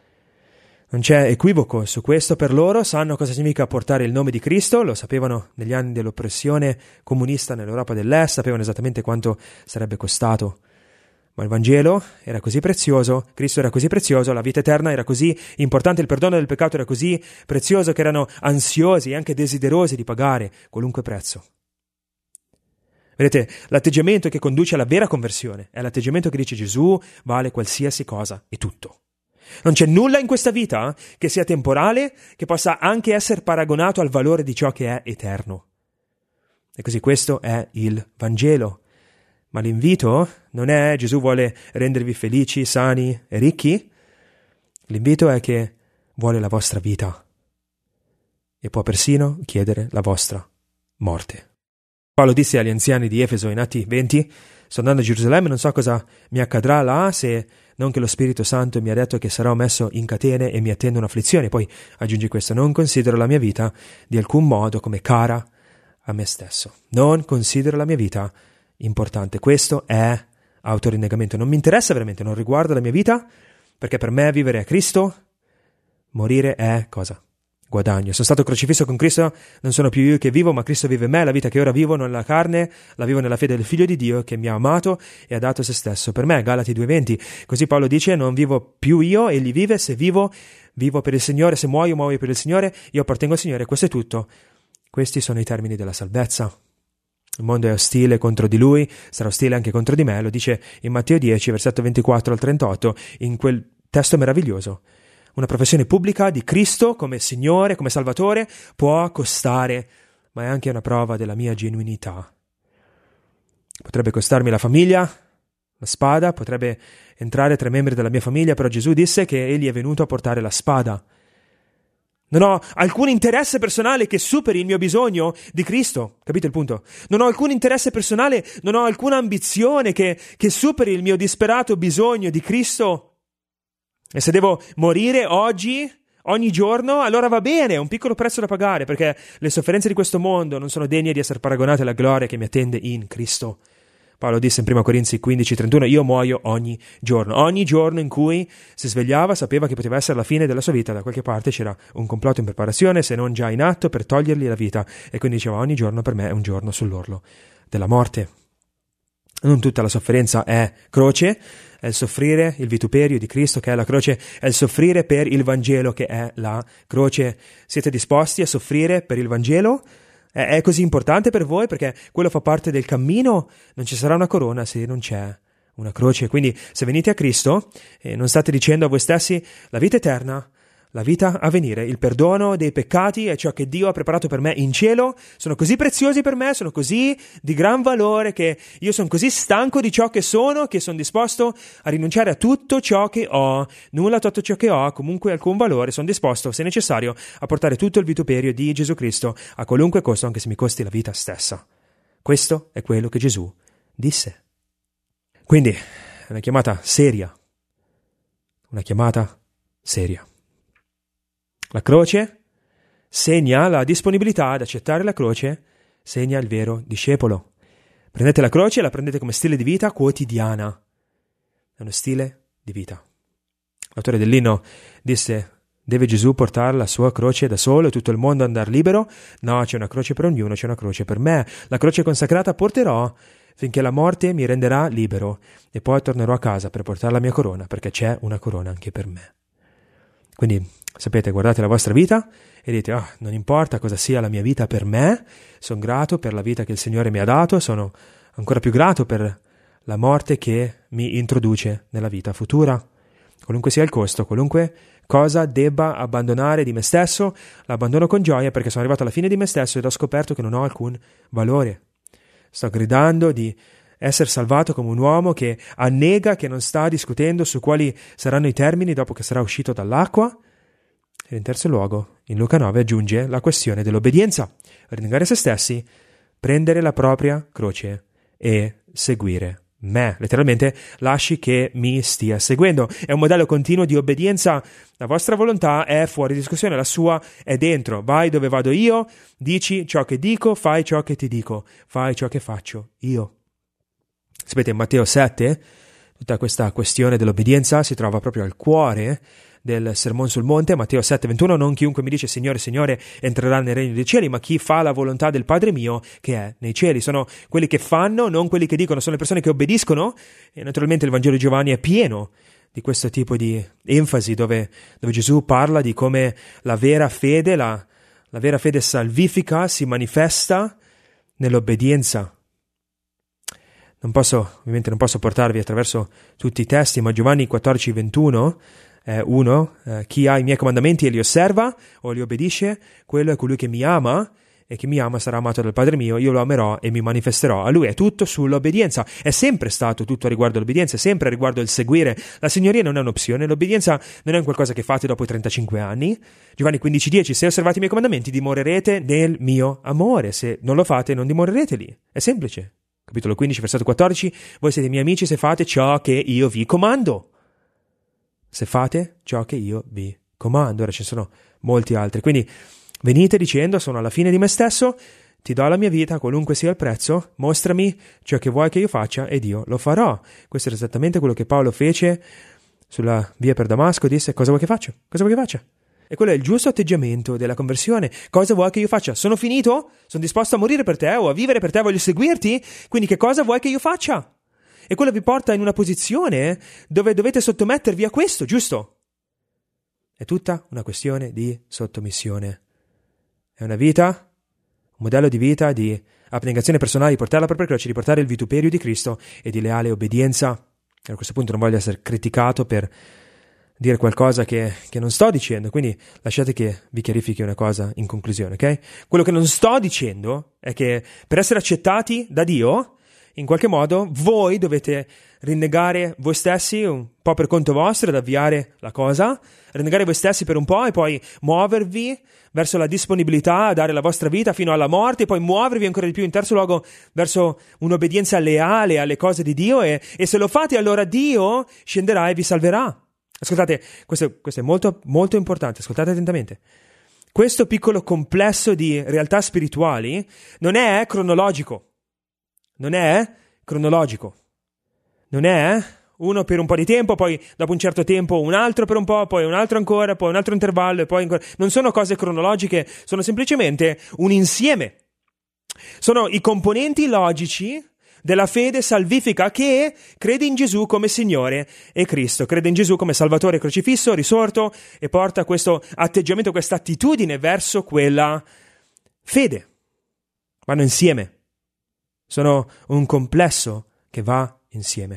Non c'è equivoco su questo per loro, sanno cosa significa portare il nome di Cristo, lo sapevano negli anni dell'oppressione comunista nell'Europa dell'Est, sapevano esattamente quanto sarebbe costato. Ma il Vangelo era così prezioso, Cristo era così prezioso, la vita eterna era così importante, il perdono del peccato era così prezioso che erano ansiosi e anche desiderosi di pagare qualunque prezzo. Vedete, l'atteggiamento che conduce alla vera conversione è l'atteggiamento che dice: Gesù vale qualsiasi cosa e tutto. Non c'è nulla in questa vita che sia temporale, che possa anche essere paragonato al valore di ciò che è eterno. E così questo è il Vangelo. Ma l'invito non è Gesù vuole rendervi felici, sani e ricchi. L'invito è che vuole la vostra vita e può persino chiedere la vostra morte. Paolo disse agli anziani di Efeso in Atti venti: sto andando a Gerusalemme, non so cosa mi accadrà là, se non che lo Spirito Santo mi ha detto che sarò messo in catene e mi attende un'afflizione. Poi aggiungi questo: non considero la mia vita di alcun modo come cara a me stesso. Non considero la mia vita importante. Questo è autorinnegamento. Non mi interessa veramente, non riguarda la mia vita, perché per me vivere è Cristo, morire è cosa? Guadagno. Sono stato crocifisso con Cristo, non sono più io che vivo, ma Cristo vive in me. La vita che ora vivo non è la carne, la vivo nella fede del Figlio di Dio che mi ha amato e ha dato se stesso per me. Galati due venti. Così Paolo dice: non vivo più io, egli vive. Se vivo, vivo per il Signore. Se muoio, muoio per il Signore. Io appartengo al Signore. Questo è tutto. Questi sono i termini della salvezza. Il mondo è ostile contro di lui, sarà ostile anche contro di me. Lo dice in Matteo dieci, versetto ventiquattro al trentotto, in quel testo meraviglioso. Una professione pubblica di Cristo come Signore, come Salvatore, può costare, ma è anche una prova della mia genuinità. Potrebbe costarmi la famiglia, la spada, potrebbe entrare tra i membri della mia famiglia, però Gesù disse che egli è venuto a portare la spada. Non ho alcun interesse personale che superi il mio bisogno di Cristo, capite il punto? Non ho alcun interesse personale, non ho alcuna ambizione che, che superi il mio disperato bisogno di Cristo. E se devo morire oggi, ogni giorno, allora va bene, è un piccolo prezzo da pagare, perché le sofferenze di questo mondo non sono degne di essere paragonate alla gloria che mi attende in Cristo. Paolo disse in primo Corinzi quindici trentuno, io muoio ogni giorno. Ogni giorno in cui si svegliava sapeva che poteva essere la fine della sua vita, da qualche parte c'era un complotto in preparazione, se non già in atto, per togliergli la vita. E quindi diceva, ogni giorno per me è un giorno sull'orlo della morte. Non tutta la sofferenza è croce, è il soffrire il vituperio di Cristo che è la croce, è il soffrire per il Vangelo che è la croce. Siete disposti a soffrire per il Vangelo? È, è così importante per voi perché quello fa parte del cammino? Non ci sarà una corona se non c'è una croce. Quindi se venite a Cristo e non state dicendo a voi stessi la vita eterna, la vita a venire, il perdono dei peccati è ciò che Dio ha preparato per me in cielo, sono così preziosi per me, sono così di gran valore che io sono così stanco di ciò che sono che sono disposto a rinunciare a tutto ciò che ho, nulla tutto ciò che ho ha comunque alcun valore, sono disposto, se necessario, a portare tutto il vituperio di Gesù Cristo a qualunque costo, anche se mi costi la vita stessa. Questo è quello che Gesù disse. Quindi, è una chiamata seria, una chiamata seria. La croce segna la disponibilità ad accettare la croce, segna il vero discepolo. Prendete la croce e la prendete come stile di vita quotidiana. È uno stile di vita. L'autore dell'inno disse, deve Gesù portare la sua croce da solo e tutto il mondo andare libero? No, c'è una croce per ognuno, c'è una croce per me. La croce consacrata porterò finché la morte mi renderà libero e poi tornerò a casa per portare la mia corona, perché c'è una corona anche per me. Quindi, sapete, guardate la vostra vita e dite, oh, non importa cosa sia la mia vita per me, sono grato per la vita che il Signore mi ha dato, sono ancora più grato per la morte che mi introduce nella vita futura. Qualunque sia il costo, qualunque cosa debba abbandonare di me stesso, l'abbandono con gioia perché sono arrivato alla fine di me stesso ed ho scoperto che non ho alcun valore. Sto gridando di essere salvato come un uomo che annega, che non sta discutendo su quali saranno i termini dopo che sarà uscito dall'acqua. E in terzo luogo, in Luca nove aggiunge la questione dell'obbedienza, rinnegare se stessi, prendere la propria croce e seguire me. Letteralmente, lasci che mi stia seguendo. È un modello continuo di obbedienza. La vostra volontà è fuori discussione, la sua è dentro. Vai dove vado io, dici ciò che dico, fai ciò che ti dico, fai ciò che faccio io. Sapete, in Matteo sette, tutta questa questione dell'obbedienza si trova proprio al cuore del Sermon sul Monte. Matteo sette ventuno, non chiunque mi dice Signore, Signore entrerà nel regno dei cieli, ma chi fa la volontà del Padre mio che è nei cieli. Sono quelli che fanno, non quelli che dicono, sono le persone che obbediscono. E naturalmente il Vangelo di Giovanni è pieno di questo tipo di enfasi dove, dove Gesù parla di come la vera fede, la, la vera fede salvifica si manifesta nell'obbedienza. Non posso, ovviamente non posso portarvi attraverso tutti i testi, ma Giovanni quattordici ventuno, eh, uno, eh, chi ha i miei comandamenti e li osserva o li obbedisce, quello è colui che mi ama, e chi mi ama sarà amato dal Padre mio, io lo amerò e mi manifesterò a lui. È tutto sull'obbedienza, è sempre stato tutto a riguardo all'obbedienza, è sempre a riguardo il seguire. La signoria non è un'opzione, l'obbedienza non è un qualcosa che fate dopo i trentacinque anni. Giovanni quindici dieci, se osservate i miei comandamenti dimorerete nel mio amore, se non lo fate non dimorerete lì, è semplice. Capitolo quindici, versetto quattordici, voi siete miei amici se fate ciò che io vi comando. Se fate ciò che io vi comando. Ora ci sono molti altri. Quindi venite dicendo, sono alla fine di me stesso, ti do la mia vita, qualunque sia il prezzo, mostrami ciò che vuoi che io faccia ed io lo farò. Questo è esattamente quello che Paolo fece sulla via per Damasco, disse: cosa vuoi che faccia? Cosa vuoi che faccia? E quello è il giusto atteggiamento della conversione. Cosa vuoi che io faccia? Sono finito? Sono disposto a morire per te o a vivere per te? Voglio seguirti? Quindi che cosa vuoi che io faccia? E quello vi porta in una posizione dove dovete sottomettervi a questo, giusto? È tutta una questione di sottomissione. È una vita, un modello di vita di abnegazione personale, di portare la propria croce, di portare il vituperio di Cristo e di leale obbedienza. E a questo punto non voglio essere criticato per dire qualcosa che, che non sto dicendo, quindi lasciate che vi chiarifichi una cosa in conclusione, ok? Quello che non sto dicendo è che per essere accettati da Dio, in qualche modo, voi dovete rinnegare voi stessi un po' per conto vostro ed avviare la cosa, rinnegare voi stessi per un po' e poi muovervi verso la disponibilità a dare la vostra vita fino alla morte, e poi muovervi ancora di più in terzo luogo verso un'obbedienza leale alle cose di Dio, e, e se lo fate allora Dio scenderà e vi salverà. Ascoltate, questo, questo è molto, molto importante, ascoltate attentamente. Questo piccolo complesso di realtà spirituali non è cronologico, non è cronologico, non è uno per un po' di tempo, poi dopo un certo tempo un altro per un po', poi un altro ancora, poi un altro intervallo e poi ancora. Non sono cose cronologiche, sono semplicemente un insieme. Sono i componenti logici della fede salvifica che crede in Gesù come Signore e Cristo, crede in Gesù come Salvatore crocifisso, risorto, e porta questo atteggiamento, questa attitudine verso quella fede. Vanno insieme. Sono un complesso che va insieme.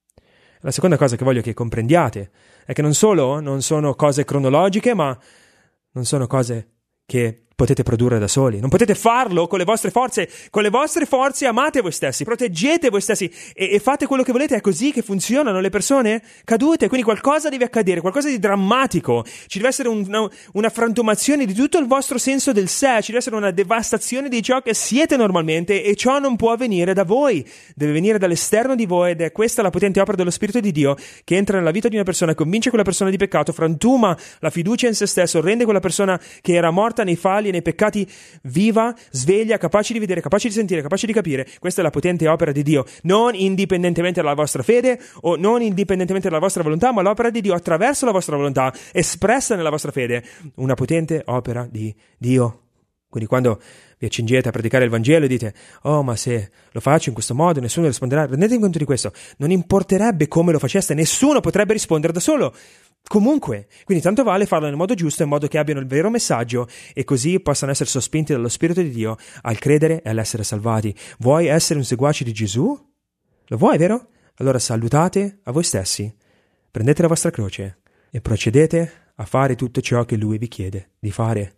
La seconda cosa che voglio che comprendiate è che non solo non sono cose cronologiche, ma non sono cose che potete produrre da soli. Non potete farlo con le vostre forze. Con le vostre forze amate voi stessi, proteggete voi stessi e, e fate quello che volete. È così che funzionano le persone cadute. Quindi qualcosa deve accadere, qualcosa di drammatico. Ci deve essere un, una, una frantumazione di tutto il vostro senso del sé. Ci deve essere una devastazione di ciò che siete normalmente, e ciò non può venire da voi. Deve venire dall'esterno di voi, ed è questa la potente opera dello Spirito di Dio che entra nella vita di una persona, convince quella persona di peccato, frantuma la fiducia in se stesso, rende quella persona che era morta nei falli nei peccati viva, sveglia, capace di vedere, capace di sentire, capace di capire. Questa è la potente opera di Dio, non indipendentemente dalla vostra fede o non indipendentemente dalla vostra volontà, ma l'opera di Dio attraverso la vostra volontà, espressa nella vostra fede, una potente opera di Dio. Quindi quando vi accingete a predicare il Vangelo e dite: oh, ma se lo faccio in questo modo nessuno risponderà, rendetevi conto di questo, non importerebbe come lo faceste, nessuno potrebbe rispondere da solo comunque, quindi tanto vale farlo nel modo giusto, in modo che abbiano il vero messaggio e così possano essere sospinti dallo Spirito di Dio al credere e all'essere salvati. Vuoi essere un seguace di Gesù? Lo vuoi, vero? Allora salutate a voi stessi, prendete la vostra croce e procedete a fare tutto ciò che Lui vi chiede di fare.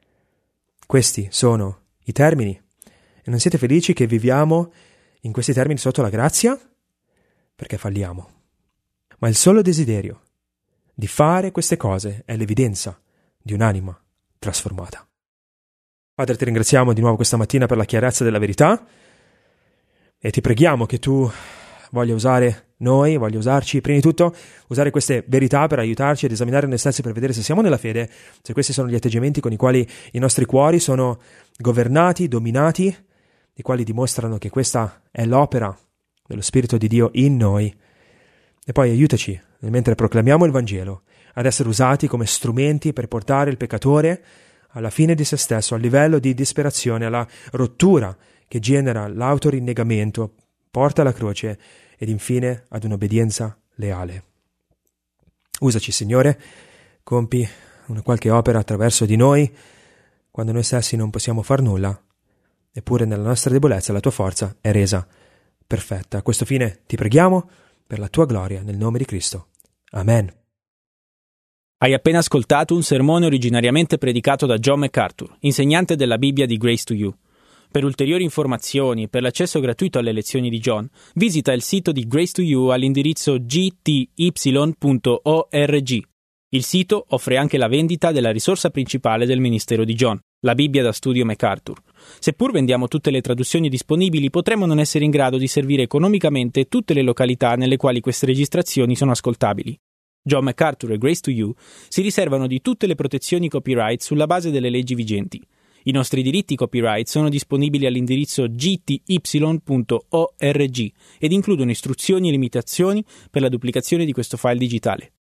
Questi sono i termini. E non siete felici che viviamo in questi termini sotto la grazia? Perché falliamo. Ma il solo desiderio di fare queste cose è l'evidenza di un'anima trasformata. Padre, ti ringraziamo di nuovo questa mattina per la chiarezza della verità e ti preghiamo che tu voglia usare noi, voglia usarci, prima di tutto, usare queste verità per aiutarci ad esaminare noi stessi, per vedere se siamo nella fede, se questi sono gli atteggiamenti con i quali i nostri cuori sono governati, dominati, i quali dimostrano che questa è l'opera dello Spirito di Dio in noi. E poi aiutaci, mentre proclamiamo il Vangelo, ad essere usati come strumenti per portare il peccatore alla fine di se stesso, al livello di disperazione, alla rottura che genera l'autorinnegamento, porta alla croce ed infine ad un'obbedienza leale. Usaci, Signore, compi una qualche opera attraverso di noi, quando noi stessi non possiamo far nulla, eppure nella nostra debolezza la tua forza è resa perfetta. A questo fine ti preghiamo, per la tua gloria, nel nome di Cristo. Amen. Hai appena ascoltato un sermone originariamente predicato da John MacArthur, insegnante della Bibbia di Grace to You. Per ulteriori informazioni e per l'accesso gratuito alle lezioni di John, visita il sito di Grace to You all'indirizzo g t y punto org. Il sito offre anche la vendita della risorsa principale del ministero di John, la Bibbia da studio MacArthur. Seppur vendiamo tutte le traduzioni disponibili, potremmo non essere in grado di servire economicamente tutte le località nelle quali queste registrazioni sono ascoltabili. John MacArthur e Grace to You si riservano di tutte le protezioni copyright sulla base delle leggi vigenti. I nostri diritti copyright sono disponibili all'indirizzo g t y punto org ed includono istruzioni e limitazioni per la duplicazione di questo file digitale.